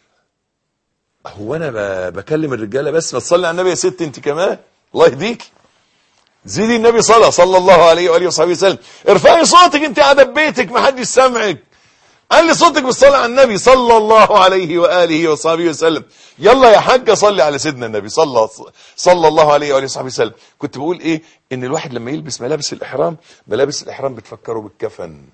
هو انا بكلم الرجالة بس؟ ما تصلي على النبي يا ست انت كمان، الله يهديك. زيدي النبي صلى الله عليه وآله وصحبه وسلم. ارفعي صوتك انت قاعده ببيتك ما حدش سامعك، علي صوتك بالصلاة على النبي صلى الله عليه وآله وصحبه وسلم. يلا يا حاجة صلي على سيدنا النبي صلى الله عليه وآله وصحبه وسلم. كنت بقول ايه؟ ان الواحد لما يلبس ملابس الإحرام بتفكره بالكفن.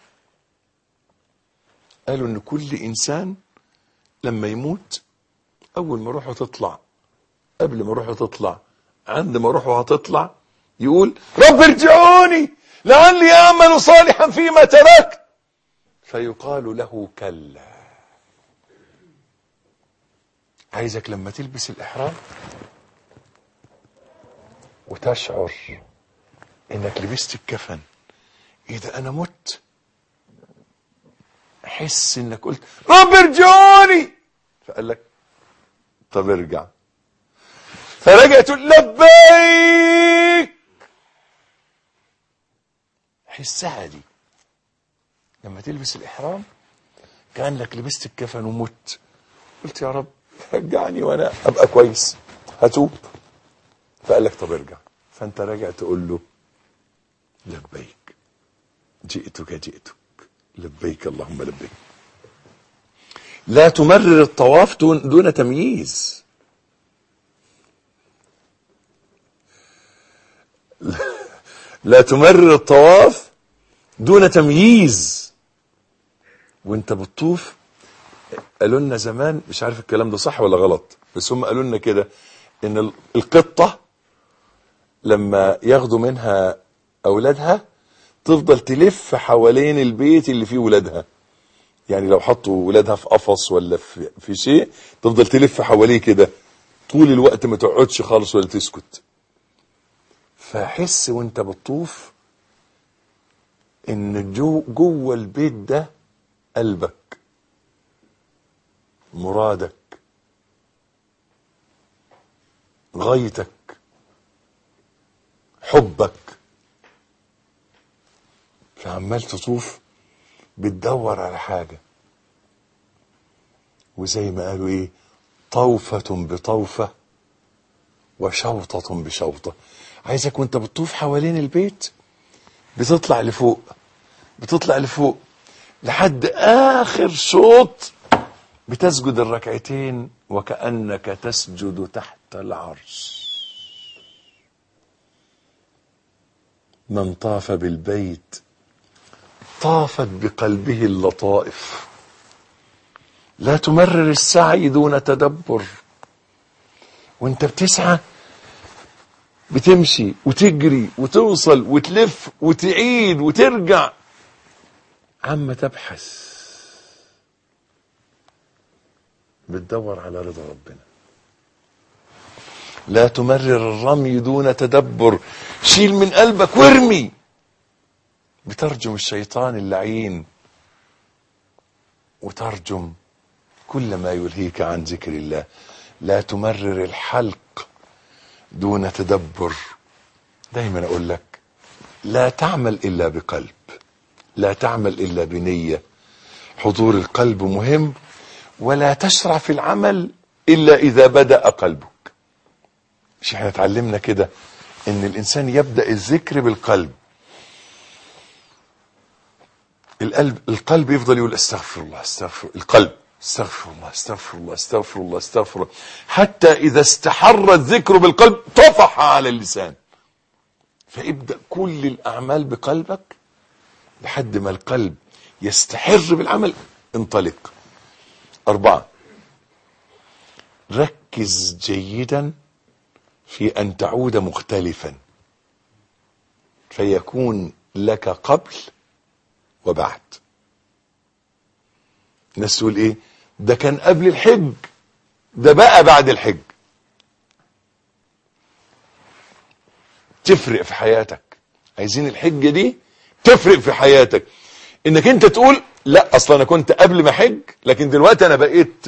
قالوا ان كل انسان لما يموت اول ما روحه تطلع، قبل ما روحه تطلع، عند ما روحه هتطلع، يقول رب ارجعوني لعلي اعمل صالحا فيما تركت، فيقال له كلا. عايزك لما تلبس الإحرام وتشعر انك لبست الكفن، ايه ده انا مت، حس انك قلت رب ارجعوني، فقال لك طب ارجع، فرجعت لبيك. حسها دي لما تلبس الإحرام كأنك لبست الكفن ومت، قلت يا رب رجعني وانا ابقى كويس، هتوب. فقال لك طب ارجع، فانت راجع تقول له لبيك جئتك لبيك اللهم لبيك. لا تمرر الطواف دون تمييز. لا تمرر الطواف دون تمييز. وانت بتطوف، قالوا لنا زمان، مش عارف الكلام ده صح ولا غلط، بس هم قالوا لنا كده، ان القطة لما ياخدوا منها اولادها تفضل تلف حوالين البيت اللي فيه ولادها. يعني لو حطوا ولادها في قفص ولا في شيء، تفضل تلف حواليه كده طول الوقت، ما تقعدش خالص ولا تسكت. فحس وانت بتطوف ان جوه البيت ده قلبك، مرادك، غايتك، حبك. فعمال تطوف بتدور على حاجة، وزي ما قالوا ايه، طوفة بطوفة وشوطة بشوطة. عايزك وانت بتطوف حوالين البيت بتطلع لفوق لحد آخر شوط، بتسجد الركعتين وكأنك تسجد تحت العرش. من طاف بالبيت طافت بقلبه اللطائف. لا تمرر السعي دون تدبر. وانت بتسعى بتمشي وتجري وتوصل وتلف وتعيد وترجع عما تبحث، بتدور على رضا ربنا. لا تمرر الرمي دون تدبر، شيل من قلبك وارمي. بترجم الشيطان اللعين وترجم كل ما يلهيك عن ذكر الله. لا تمرر الحلق دون تدبر. دايما اقول لك لا تعمل الا بقلب، لا تعمل الا بنية. حضور القلب مهم. ولا تشرع في العمل الا اذا بدأ قلبك. مش احنا اتعلمنا كده ان الانسان يبدأ الذكر بالقلب. القلب يفضل يقول استغفر الله استغفر، القلب استغفر الله استغفر الله استغفر الله استغفر الله، حتى اذا استحر الذكر بالقلب طفح على اللسان. فابدأ كل الاعمال بقلبك لحد ما القلب يستحر بالعمل، انطلق. 4، ركز جيدا في ان تعود مختلفا فيكون لك قبل وبعد. الناس تقول ايه ده كان قبل الحج، ده بقى بعد الحج. تفرق في حياتك. عايزين الحجة دي تفرق في حياتك، انك انت تقول لا اصلا انا كنت قبل ما حج لكن دلوقتي انا بقيت.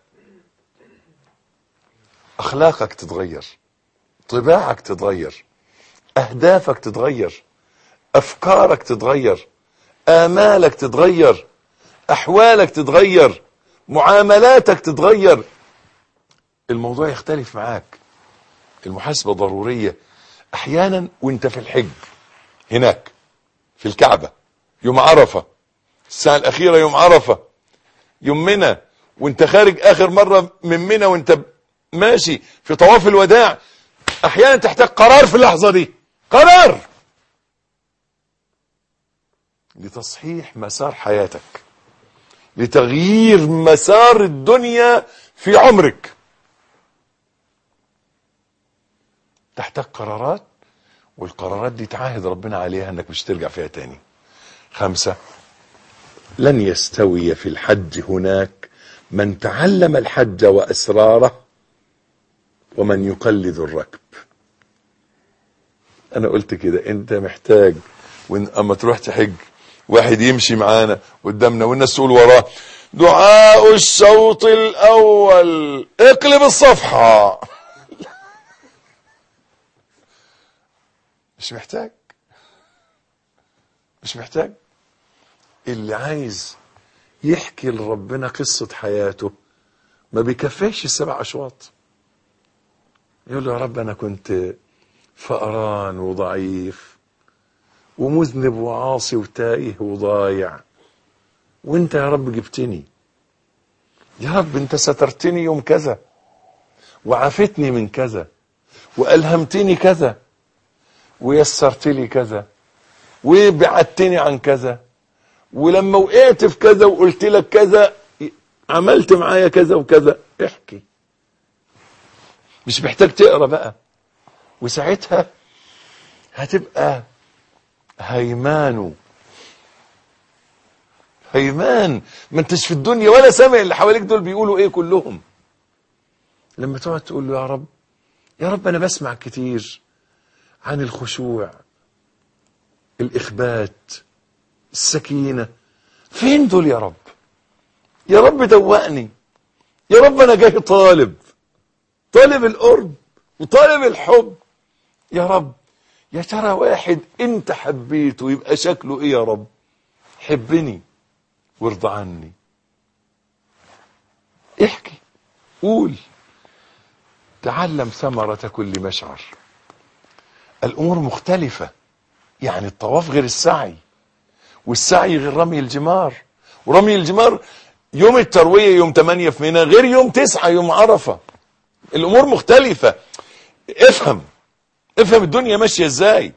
اخلاقك تتغير، طباعك تتغير، اهدافك تتغير، افكارك تتغير، امالك تتغير، احوالك تتغير، معاملاتك تتغير. الموضوع يختلف معاك. المحاسبة ضرورية. احيانا وانت في الحج هناك في الكعبة يوم عرفة، الساعة الاخيرة يوم عرفة، يوم منى، وانت خارج اخر مرة من منى وانت ماشي في طواف الوداع، احيانا تحتاج قرار في اللحظة دي، قرار لتصحيح مسار حياتك، لتغيير مسار الدنيا في عمرك. تحتاج قرارات، والقرارات دي تعاهد ربنا عليها انك مش ترجع فيها تاني. 5، لن يستوي في الحج هناك من تعلم الحج واسراره ومن يقلد الركب. انا قلت كده انت محتاج اما تروح تحج واحد يمشي معانا قدامنا والناس تقول وراه دعاء الشوط الاول اقلب الصفحة. مش محتاج، مش محتاج. اللي عايز يحكي لربنا قصة حياته ما بيكفيش ال7 أشواط. يقول له يا رب انا كنت فقران وضعيف ومذنب وعاصي وتائه وضايع، وانت يا رب جبتني. يا رب انت سترتني يوم كذا وعافتني من كذا والهمتني كذا ويسرت لي كذا وبعدتني عن كذا، ولما وقعت في كذا وقلت لك كذا عملت معايا كذا وكذا. احكي، مش محتاج تقرا بقى. وساعتها هتبقى هيمان، ما انتش في الدنيا ولا سامع اللي حواليك دول بيقولوا ايه كلهم. لما تقعد تقول له يا رب انا بسمع كتير عن الخشوع، الاخبات، السكينة، فين دول يا رب؟ يا رب دوقني، يا رب انا جاي طالب القرب وطالب الحب. يا رب يا ترى واحد انت حبيته يبقى شكله ايه يا رب؟ حبني وارضى عني. احكي، قول، تعلم ثمرة كل مشعر. الامور مختلفة، يعني الطواف غير السعي، والسعي غير رمي الجمار، ورمي الجمار يوم التروية يوم 8 في منى غير يوم 9 يوم عرفة. الامور مختلفة. افهم الدنيا ماشية ازاي.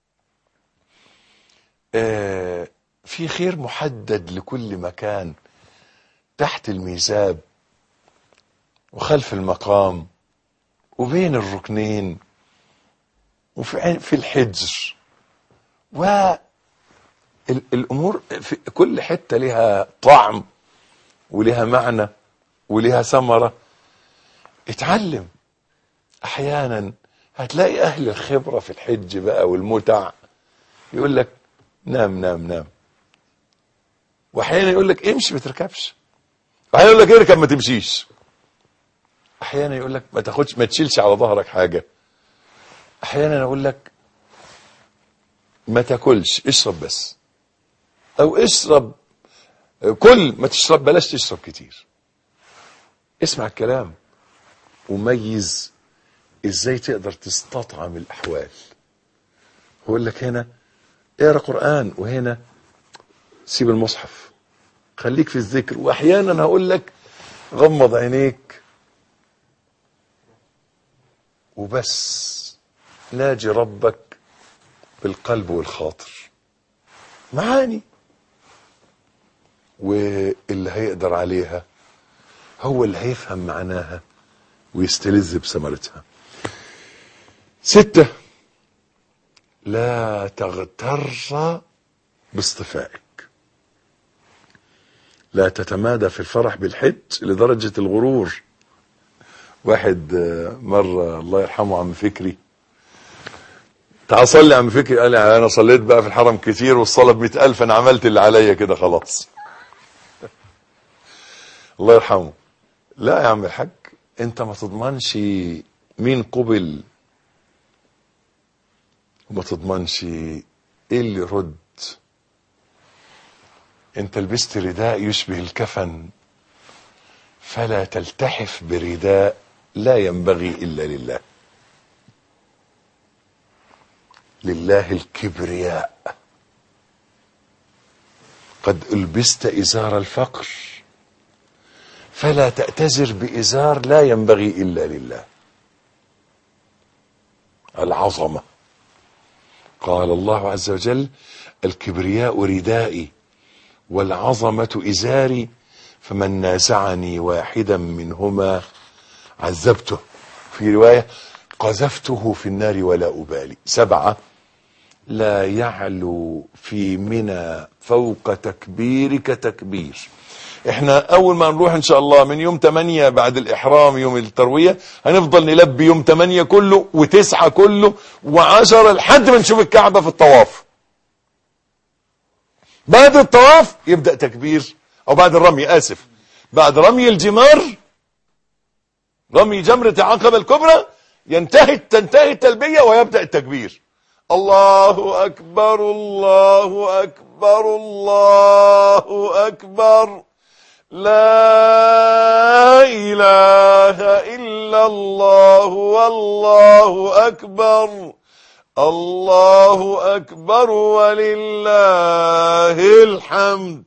في خير محدد لكل مكان، تحت الميزاب وخلف المقام وبين الركنين وفي الحجر، والأمور في كل حتة لها طعم ولها معنى ولها ثمرة. اتعلم. احيانا هتلاقي اهل الخبرة في الحج بقى والمتع يقول لك نام نام نام، واحيانا يقول لك امشي ما تركبش، واحيانا يقول لك اركب ما تمشيش، احيانا يقول لك ما تاخدش ما تشيلش على ظهرك حاجة، احيانا يقول لك ما تاكلش اشرب بس، او اشرب كل ما تشرب بلاش تشرب كتير. اسمع الكلام وميز ازاي تقدر تستطعم الاحوال. هقول لك هنا اقرا قرآن، وهنا سيب المصحف خليك في الذكر، واحيانا هقول لك غمض عينيك وبس ناجي ربك بالقلب والخاطر. معاني، واللي هيقدر عليها هو اللي هيفهم معناها ويستلذ بثمرتها. 6، لا تغتر باصطفائك. لا تتمادى في الفرح بالحج لدرجة الغرور. واحد مرة الله يرحمه عم فكري، تعال صلي عم فكري، قال لي انا صليت بقى في الحرم كتير والصلاة ب100,000، انا عملت اللي عليا كده خلاص. الله يرحمه. لا يا عم الحاج، انت ما تضمنش مين قبل، وما تضمنش ايه اللي رد. انت لبست رداء يشبه الكفن، فلا تلتحف برداء لا ينبغي الا لله. لله الكبرياء. قد ألبست إزار الفقر، فلا تأتزر بإزار لا ينبغي إلا لله. العظمة. قال الله عز وجل الكبرياء ردائي والعظمة إزاري، فمن نازعني واحدا منهما عذبته. في رواية قذفته في النار ولا أبالي. 7، لا يعلو في منى فوق تكبيرك تكبير. احنا اول ما نروح ان شاء الله من يوم 8 بعد الاحرام يوم التروية هنفضل نلبي يوم 8 كله و9 كله و10 لحد ما نشوف الكعبة في الطواف. بعد الطواف يبدأ تكبير، او بعد الرمي اسف، بعد رمي الجمار، رمي جمرة العقبة الكبرى، تنتهي التلبية ويبدأ التكبير. الله أكبر الله أكبر الله أكبر، لا إله إلا الله والله أكبر، الله أكبر ولله الحمد.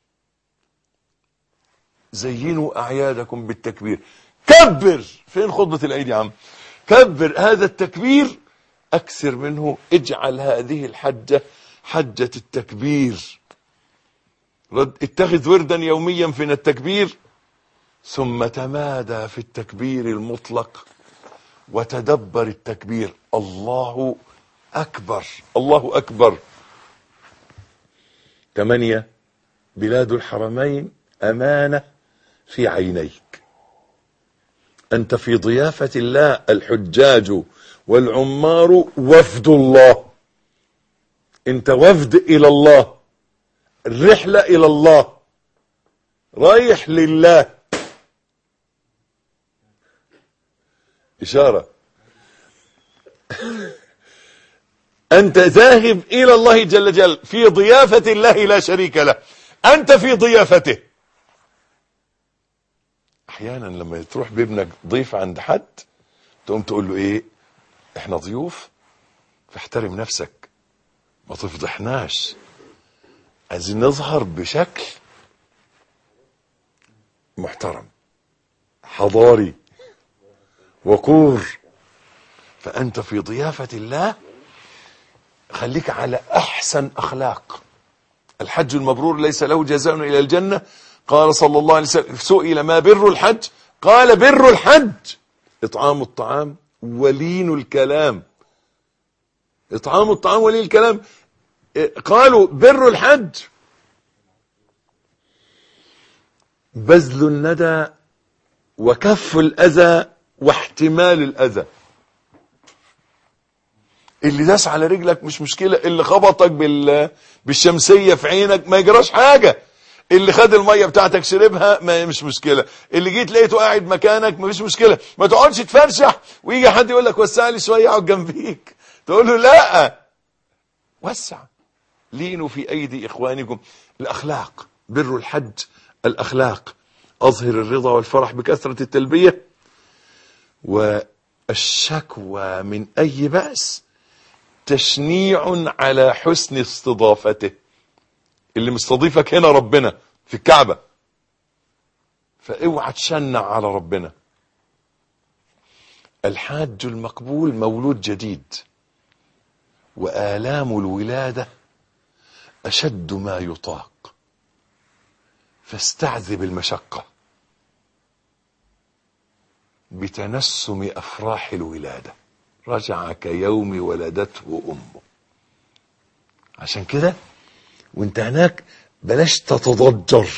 زينوا أعيادكم بالتكبير. كبر. فين خطبة العيد يا عم؟ كبر. هذا التكبير أكثر منه. اجعل هذه الحجة حجة التكبير. اتخذ وردا يوميا في التكبير، ثم تمادى في التكبير المطلق وتدبر التكبير. الله أكبر الله أكبر. 8، بلاد الحرمين أمانة في عينيك. أنت في ضيافة الله. الحجاج والعمار وفد الله. أنت وفد إلى الله، الرحلة إلى الله، رايح لله. إشارة. أنت ذاهب إلى الله جل جلاله في ضيافة الله لا شريك له. أنت في ضيافته. أحيانا لما تروح بابنك ضيف عند حد تقوم تقول له إيه؟ إحنا ضيوف فاحترم نفسك، ما تفضحناش، عايزين نظهر بشكل محترم حضاري وقور. فأنت في ضيافة الله، خليك على أحسن أخلاق. الحج المبرور ليس له جزاء إلى الجنة. قال صلى الله عليه وسلم سئل ما بر الحج؟ قال بر الحج إطعام الطعام ولين الكلام. إطعام الطعام ولين الكلام. قالوا بر الحج بذل الندى وكف الأذى واحتمال الأذى. اللي داس على رجلك مش مشكلة، اللي خبطك بالشمسية في عينك ما يجراش حاجة، اللي خد المية بتاعتك شربها ما مش مشكلة، اللي جيت لقيته قاعد مكانك ما فيش مشكلة. ما تقعدش تفرشح ويجي حد يقول لك وسع لي شوية اقعد جنبيك، تقول له لا وسع. لينوا في أيدي إخوانكم. الأخلاق، بر الحج الأخلاق. أظهر الرضا والفرح بكثرة التلبية، والشكوى من أي بأس تشنيع على حسن استضافته. اللي مستضيفك هنا ربنا في الكعبة، فاوعى تشنع على ربنا. الحاج المقبول مولود جديد، وآلام الولادة أشد ما يطاق، فاستعذب المشقة بتنسم أفراح الولادة. رجع كيوم ولدته أمه. عشان كده وانت هناك بلاش تتضجر،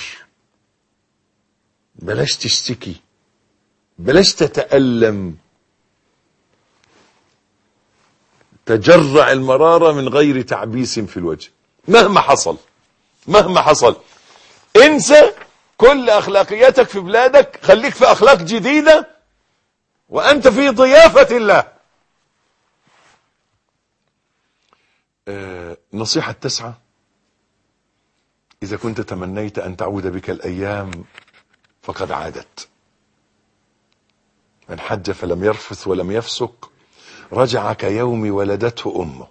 بلاش تشتكي، بلاش تتألم. تجرع المرارة من غير تعبيس في الوجه. مهما حصل مهما حصل انسى كل أخلاقياتك في بلادك، خليك في أخلاق جديدة وأنت في ضيافة الله. نصيحة 9: إذا كنت تمنيت أن تعود بك الأيام فقد عادت. من حج فلم يرفث ولم يفسق رجع كيوم ولدته أمه.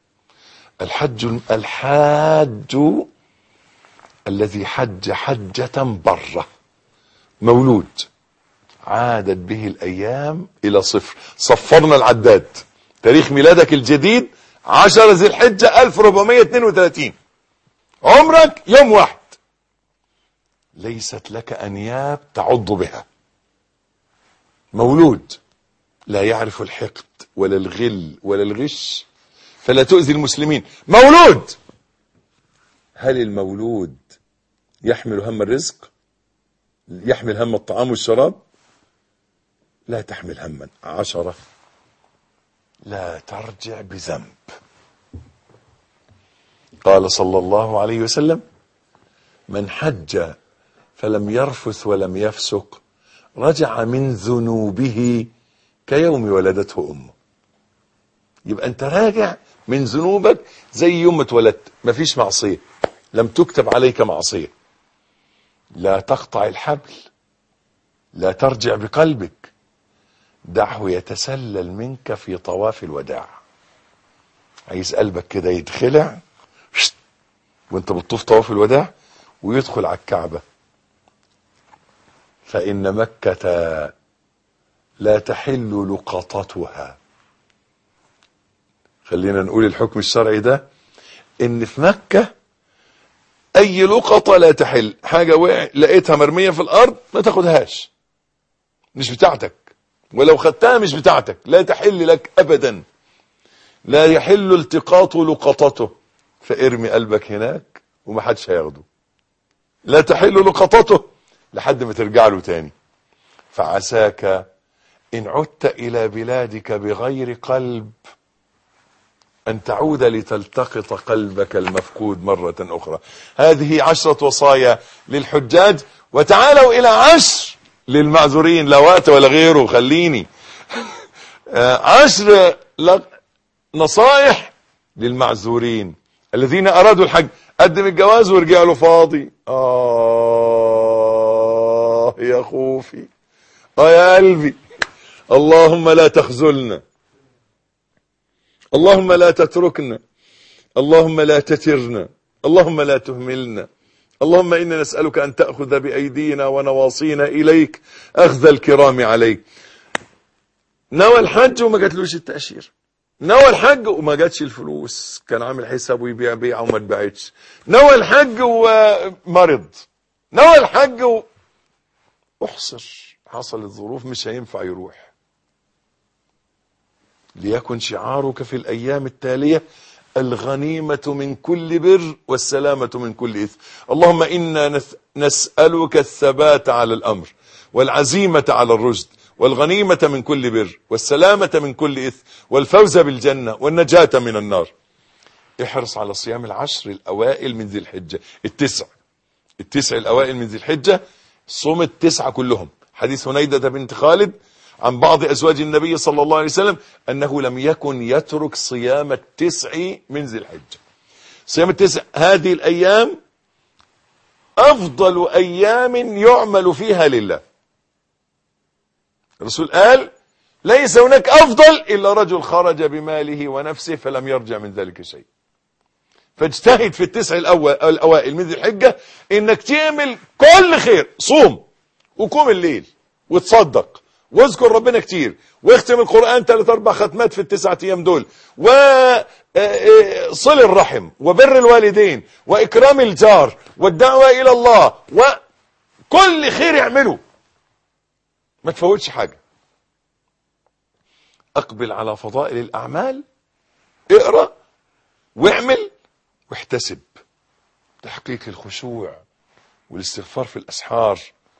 الحاج الذي حج حجة برة، مولود عادت به الأيام إلى صفر. صفرنا العداد، تاريخ ميلادك الجديد 10 ذي الحجة 1432، عمرك يوم واحد. ليست لك أنياب تعض بها. مولود لا يعرف الحقد ولا الغل ولا الغش، فلا تؤذي المسلمين. مولود. هل المولود يحمل هم الرزق؟ يحمل هم الطعام والشراب؟ لا تحمل هما. 10: لا ترجع بذنب. قال صلى الله عليه وسلم: من حج فلم يرفث ولم يفسق رجع من ذنوبه كيوم ولدته أمه. يبقى أنت راجع من ذنوبك زي يوم اتولدت، مفيش معصية، لم تكتب عليك معصية. لا تقطع الحبل، لا ترجع بقلبك، دعه يتسلل منك في طواف الوداع. عايز قلبك كده يتخلع وانت بتطوف طواف الوداع ويدخل على الكعبة. فإن مكة لا تحل لقطتها. خلينا نقول الحكم الشرعي ده، ان في مكة اي لقطة لا تحل. حاجة لقيتها مرمية في الارض ما تاخدهاش، مش بتاعتك، ولو خدتها مش بتاعتك، لا تحل لك ابدا. لا يحل التقاط لقطته، فارمي قلبك هناك ومحدش هياخده. لا تحل لقطته لحد ما ترجع له تاني. فعساك إن عدت إلى بلادك بغير قلب أن تعود لتلتقط قلبك المفقود مرة أخرى. هذه 10 وصايا للحجاج، وتعالوا إلى 10 للمعذورين. لا وقت ولا غيره، خليني 10 نصائح للمعذورين الذين أرادوا الحج. قدم الجواز ورجع له فاضي. يا خوفي، يا قلبي. اللهم لا تخذلنا، اللهم لا تتركنا، اللهم لا تترنا، اللهم لا تهملنا. اللهم إنا نسألك أن تأخذ بأيدينا ونواصينا إليك أخذ الكرام عليك. نوى الحج وما جاتلوش التأشير، نوى الحج وما جاتش الفلوس، كان عامل حسابه يبيع بيعه وما اتباعتش. نوى الحج ومرض، نوى الحج احصر، حصل الظروف مش هينفع يروح. ليكن شعارك في الأيام التالية الغنيمة من كل بر والسلامة من كل إثم. اللهم إنا نسألك الثبات على الأمر والعزيمة على الرشد والغنيمة من كل بر والسلامة من كل إثم والفوز بالجنة والنجاة من النار. احرص على صيام العشر الأوائل من ذي الحجة، التسع الأوائل من ذي الحجة، صوم التسعة كلهم. حديث هنيدة بنت خالد عن بعض أزواج النبي صلى الله عليه وسلم أنه لم يكن يترك صيام التسع من ذي الحجة. صيام التسع هذه الأيام أفضل أيام يعمل فيها لله. الرسول قال ليس هناك أفضل إلا رجل خرج بماله ونفسه فلم يرجع من ذلك شيء. فاجتهد في التسع الأوائل من ذي الحجة إنك تعمل كل خير. صوم وقوم الليل وتصدق واذكر ربنا كتير واختم القرآن 3-4 ختمات في ال9 أيام دول، وصل الرحم وبر الوالدين وإكرام الجار والدعوة إلى الله، وكل خير اعمله، ما تفوتش حاجة. أقبل على فضائل الأعمال، اقرأ واعمل واحتسب. تحقيق الخشوع والاستغفار في الأسحار.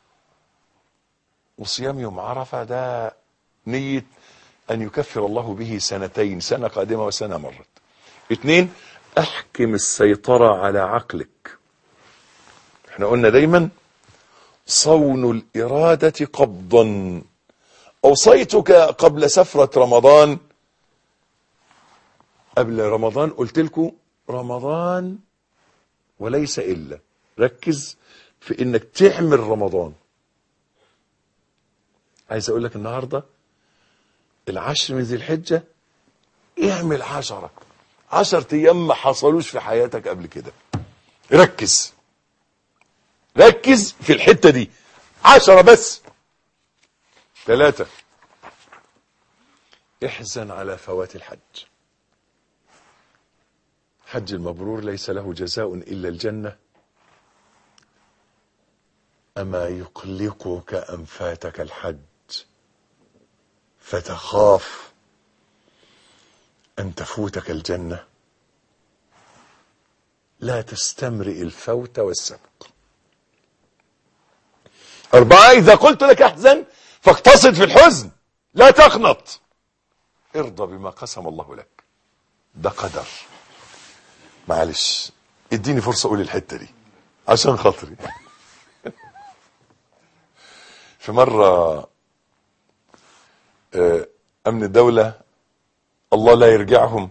وصيام يوم عرفة ده نية أن يكفر الله به سنتين، سنة قادمة وسنة مرت. 2، أحكم السيطرة على عقلك. احنا قلنا دايما صون الإرادة قبضا. أوصيتك قبل سفرة رمضان، قبل رمضان قلت لكم رمضان وليس إلا، ركز في إنك تعمل رمضان. عايز أقول لك النهاردة 10 من ذي الحجة، اعمل 10 أيام ما حصلوش في حياتك قبل كده. ركز في الحتة دي، 10 بس. 3، احزن على فوات الحج. حج المبرور ليس له جزاء إلا الجنة. أما يقلقك أن فاتك الحج فتخاف أن تفوتك الجنة؟ لا تستمرئ الفوت والسبق. 4، إذا قلت لك احزن فاقتصد في الحزن، لا تقنط. ارضى بما قسم الله لك، ده قدر. معلش اديني فرصة اقول الحتة دي عشان خاطري. في مرة امن الدولة الله لا يرجعهم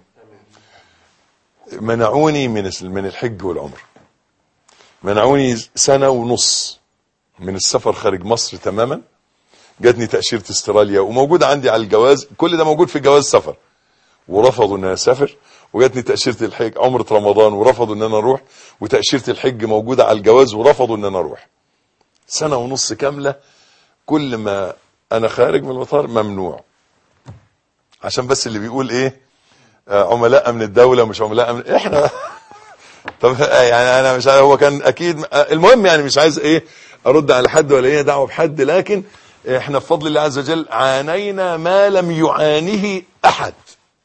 منعوني من الحج والعمر، منعوني 1.5 سنة من السفر خارج مصر تماما. جاتني تأشيرة استراليا وموجودة عندي على الجواز، كل ده موجود في جواز سفر، ورفضوا ان انا اسافر. وجاتني تأشيرة الحج عمرة رمضان ورفضوا ان انا اروح، وتأشيرة الحج موجودة على الجواز ورفضوا ان انا اروح. 1.5 سنة كاملة كل ما انا خارج من المطار ممنوع. عشان بس اللي بيقول ايه عملاء من الدولة مش عملاء من احنا. طب يعني انا مش عارف، هو كان اكيد المهم يعني مش عايز ايه ارد على حد ولا ايه دعوة بحد، لكن احنا بفضل الله عز وجل عانينا ما لم يعانيه احد،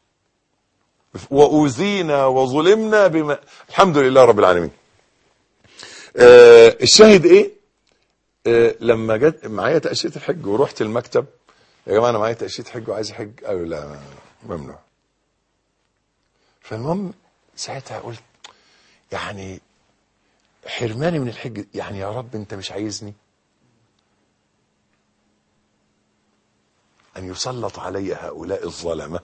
وأوذينا وظلمنا بما الحمد لله رب العالمين. الشاهد ايه؟ لما جت معايا تأشيرة الحج ورحت المكتب، يا جماعة انا معايا تأشيرة حج وعايز احج، قالوا لا ممنوع. فالمهم ساعتها قلت يعني حرماني من الحج، يعني يا رب انت مش عايزني ان يسلط علي هؤلاء الظلمة.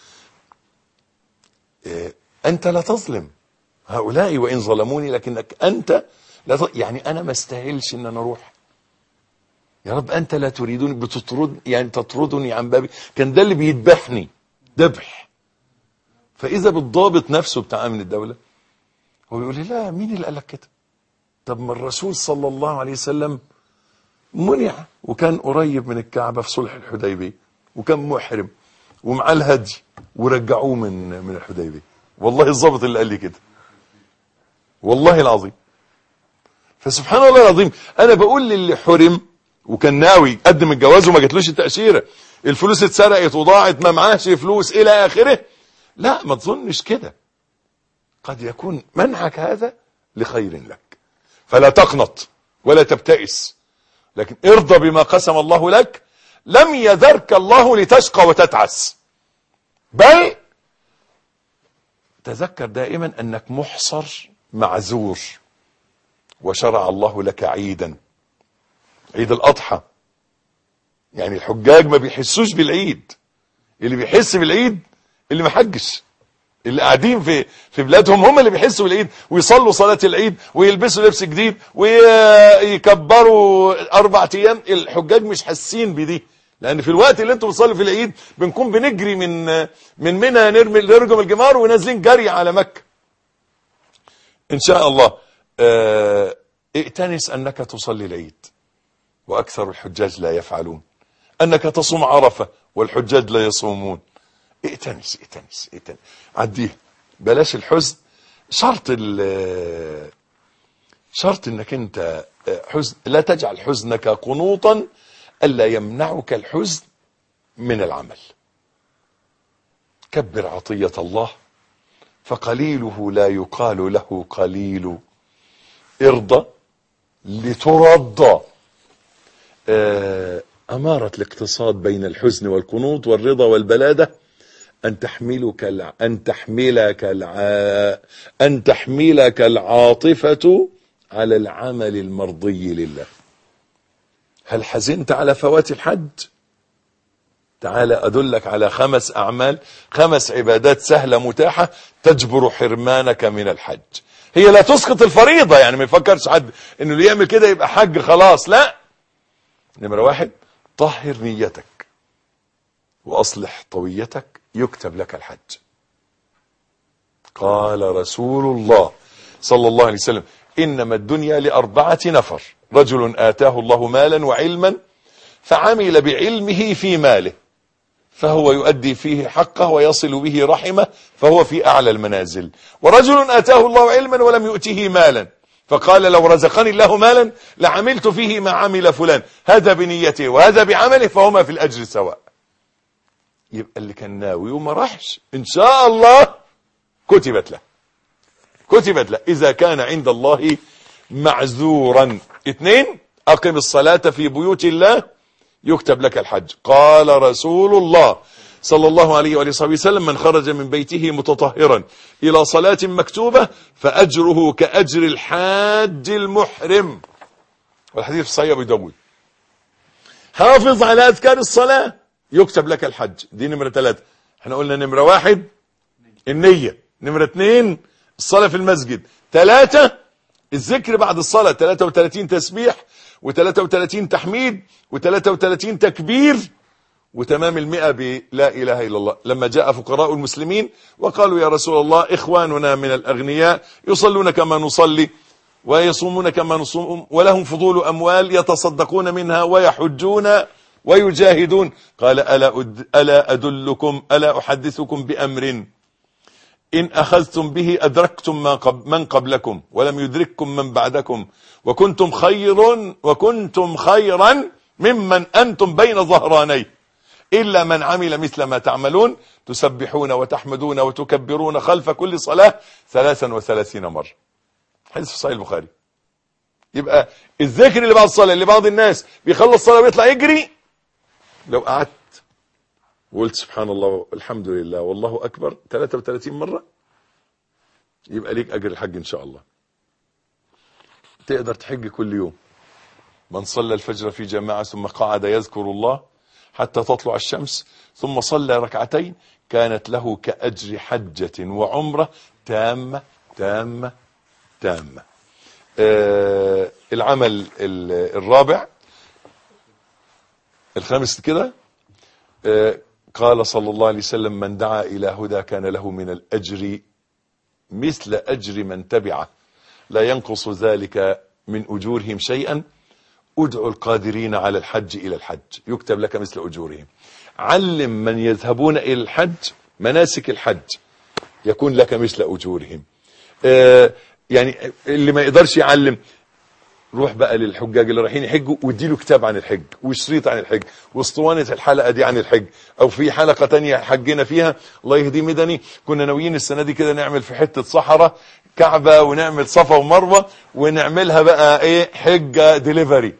أنت لا تظلم هؤلاء وإن ظلموني، لكنك أنت لا يعني أنا ما استاهلش إن أنا أروح. يا رب أنت لا تريدني، تطردني عن بابي. كان ده اللي بيذبحني ذبح. فإذا بالضابط نفسه بتاع أمن الدولة هو بيقول لي لا، مين اللي قال لك كده؟ طب ما الرسول صلى الله عليه وسلم منع وكان قريب من الكعبة في صلح الحديبية وكان محرم ومعاه الهدي ورجعوه من الحديبية. والله الضابط اللي قال لي كده، والله العظيم. فسبحان الله العظيم، انا بقول للي حرم وكان ناوي قدم الجواز وما جاتلوش التأشيرة، الفلوس اتسرقت وضاعت، ما معاش فلوس الى اخره، لا ما تظنش كده. قد يكون منعك هذا لخير لك، فلا تقنط ولا تبتئس، لكن ارضى بما قسم الله لك. لم يذرك الله لتشقى وتتعس، بل تذكر دائما انك محصر معذور، وشرع الله لك عيدا، عيد الاضحى. يعني الحجاج ما بيحسوش بالعيد، اللي بيحس بالعيد اللي ما حجش، اللي قاعدين في بلادهم هم اللي بيحسوا بالعيد، ويصلوا صلاة العيد ويلبسوا لبس جديد ويكبروا 4 ايام. الحجاج مش حاسين بدي، لان في الوقت اللي انتم بتصلوا في العيد بنكون بنجري من منى نرجم الجمار ونازلين جري على مكة ان شاء الله. ائتنس انك تصلي العيد واكثر الحجاج لا يفعلون، انك تصوم عرفة والحجاج لا يصومون. ائتنس ائتنس ائتنس، عديه، بلاش الحزن. شرط انك انت حزن، لا تجعل حزنك قنوطا الا يمنعك الحزن من العمل. كبر عطية الله فقليله لا يقال له قليل، ارضى لترضى. أمارة الاقتصاد بين الحزن والقنوط والرضا والبلادة أن تحملك العاطفة على العمل المرضي لله. هل حزنت على فوات الحج؟ تعال أدلك على 5 أعمال، 5 عبادات سهلة متاحة تجبر حرمانك من الحج. هي لا تسقط الفريضة، يعني ما يفكرش حد إنه اللي يعمل كده يبقى حج خلاص، لا. نمرة 1، طهر نيتك وأصلح طويتك يكتب لك الحج. قال رسول الله صلى الله عليه وسلم: إنما الدنيا ل4 نفر، رجل آتاه الله مالا وعلما فعمل بعلمه في ماله فهو يؤدي فيه حقه ويصل به رحمه فهو في أعلى المنازل، ورجل آتاه الله علما ولم يؤته مالا فقال: لو رزقني الله مالا لعملت فيه ما عمل فلان، هذا بنيته وهذا بعمله فهما في الأجر سواء. يبقى اللي كان ناوي وما راحش إن شاء الله كتبت له إذا كان عند الله معذورا. 2، أقم الصلاة في بيوت الله يكتب لك الحج. قال رسول الله صلى الله عليه وآله وسلم: من خرج من بيته متطهرا إلى صلاة مكتوبة فأجره كأجر الحاج المحرم. والحديث في صحيح أبي داود. حافظ على أذكار الصلاة يكتب لك الحج. دي نمرة 3. احنا قلنا نمرة 1 النية، نمرة 2 الصلاة في المسجد، 3 الذكر بعد الصلاة، 33 تسبيح و33 تحميد و33 تكبير وتمام 100 بلا إله إلا الله. لما جاء فقراء المسلمين وقالوا: يا رسول الله، إخواننا من الأغنياء يصلون كما نصلي ويصومون كما نصوم ولهم فضول أموال يتصدقون منها ويحجون ويجاهدون. قال: ألا أحدثكم بأمر إن أخذتم به أدركتم من قبلكم ولم يدرككم من بعدكم وكنتم خيرا ممن أنتم بين ظهرانيه إلا من عمل مثل ما تعملون تسبحون وتحمدون وتكبرون خلف كل صلاة 33 مرة. حديث في صحيح البخاري. يبقى الذكر اللي بعد الصلاة، اللي بعض الناس بيخلص الصلاة ويطلع يجري، لو قعدت وقلت سبحان الله والحمد لله والله أكبر 33 مرة يبقى ليك أجر الحج إن شاء الله. تقدر تحج كل يوم. من صلى الفجر في جماعة ثم قعد يذكر الله حتى تطلع الشمس ثم صلى 2 ركعتين كانت له كأجر حجة وعمرة تامة تامة تامة. العمل الرابع الخامس كده، قال صلى الله عليه وسلم: من دعا إلى هدى كان له من الأجر مثل أجر من تبعه لا ينقص ذلك من أجورهم شيئا. ادعوا القادرين على الحج إلى الحج يكتب لك مثل أجورهم. علم من يذهبون إلى الحج مناسك الحج يكون لك مثل أجورهم. يعني اللي ما يقدرش يعلم روح بقى للحجاج اللي رايحين يحجوا واديله كتاب عن الحج وشريط عن الحج واسطوانة الحلقة دي عن الحج، او في حلقة تانية حجنا فيها الله يهدي مدني، كنا ناويين السنة دي كده نعمل في حتة صحراء كعبة ونعمل صفا ومروة ونعملها بقى ايه حجة ديليفري.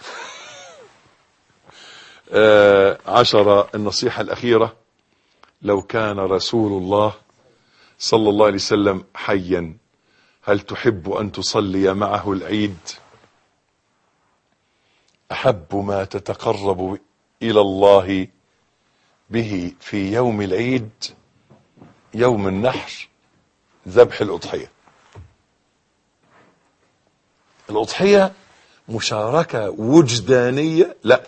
10 النصيحة الأخيرة: لو كان رسول الله صلى الله عليه وسلم حيا هل تحب أن تصلي معه العيد؟ أحب ما تتقرب إلى الله به في يوم العيد يوم النحر ذبح الأضحية. الأضحية مشاركة وجدانية، لا،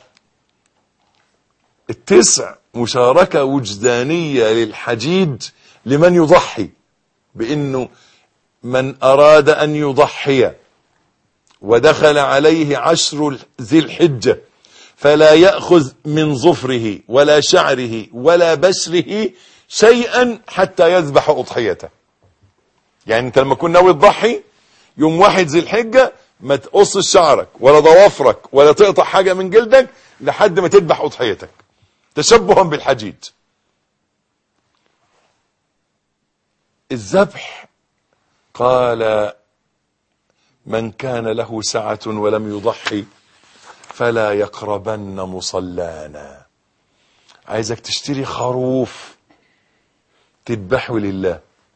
التسع مشاركة وجدانية للحجيج لمن يضحي، بأنه من أراد أن يضحي ودخل عليه 10 ذي الحجة فلا يأخذ من ظفره ولا شعره ولا بشره شيئا حتى يذبح أضحيته. يعني انت لما كنت ناوي تضحي يوم 1 ذي الحجة ما تقصش شعرك ولا ضوافرك ولا تقطع حاجة من جلدك لحد ما تذبح أضحيتك تشبها بالحجيج. الذبح قال: من كان له سعة ولم يضحي فلا يقربن مصلانا. عايزك تشتري خروف تذبحه لله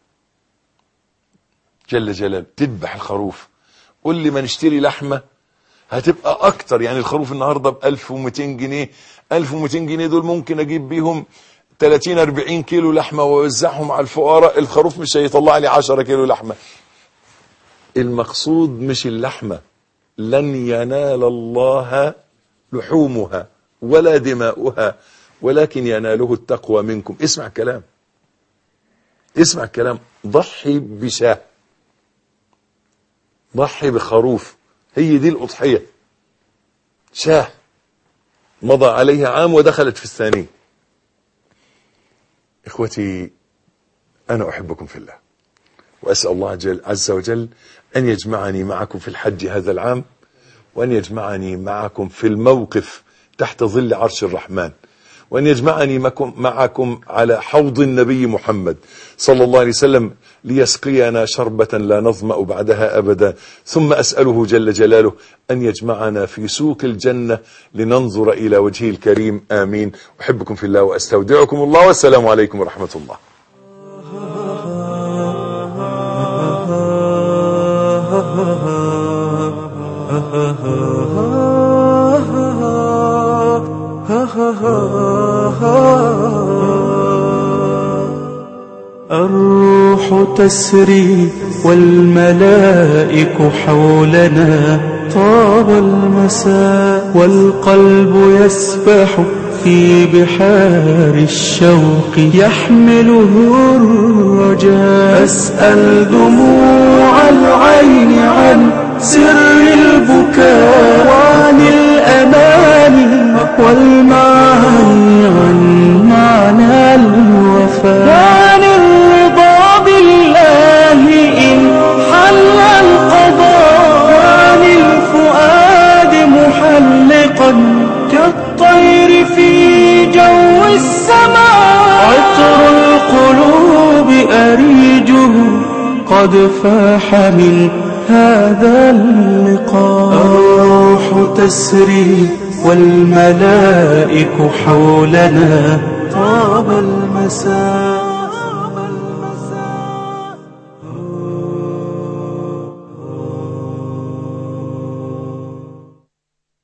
جل جلاله، تذبح الخروف. قول لي ما نشتري لحمة هتبقى اكتر، يعني الخروف النهاردة ب1200 جنيه، 1200 جنيه دول ممكن اجيب بيهم 30-40 كيلو لحمة ووزعهم على الفقراء، الخروف مش هيطلع لي 10 كيلو لحمة. المقصود مش اللحمة، لن ينال الله لحومها ولا دماؤها ولكن يناله التقوى منكم. اسمع الكلام، اسمع الكلام. ضحي بشاه، ضحي بخروف، هي دي الأضحية. شاه مضى عليها عام ودخلت في الثاني. إخوتي أنا أحبكم في الله، وأسأل الله عز وجل أن يجمعني معكم في الحج هذا العام، وأن يجمعني معكم في الموقف تحت ظل عرش الرحمن، وأن يجمعني معكم على حوض النبي محمد صلى الله عليه وسلم ليسقينا شربة لا نظمأ بعدها أبدا. ثم أسأله جل جلاله أن يجمعنا في سوق الجنة لننظر إلى وجهه الكريم. آمين. أحبكم في الله وأستودعكم الله، والسلام عليكم ورحمة الله. الروح تسري والملائك حولنا، طاب المساء والقلب يسبح في بحار الشوق يحمله الرجاء. أسأل دموع العين عن سر البكاء وعن الأماني والمعاني عن معنى الوفاء، وعن الرضا بالله إن حل القضاء، وعن الفؤاد محلقا كالطير في جو السماء. عطر القلوب أريجه قد فاح من هذا اللقاء. الروح تسري والملائك حولنا، طاب المساء.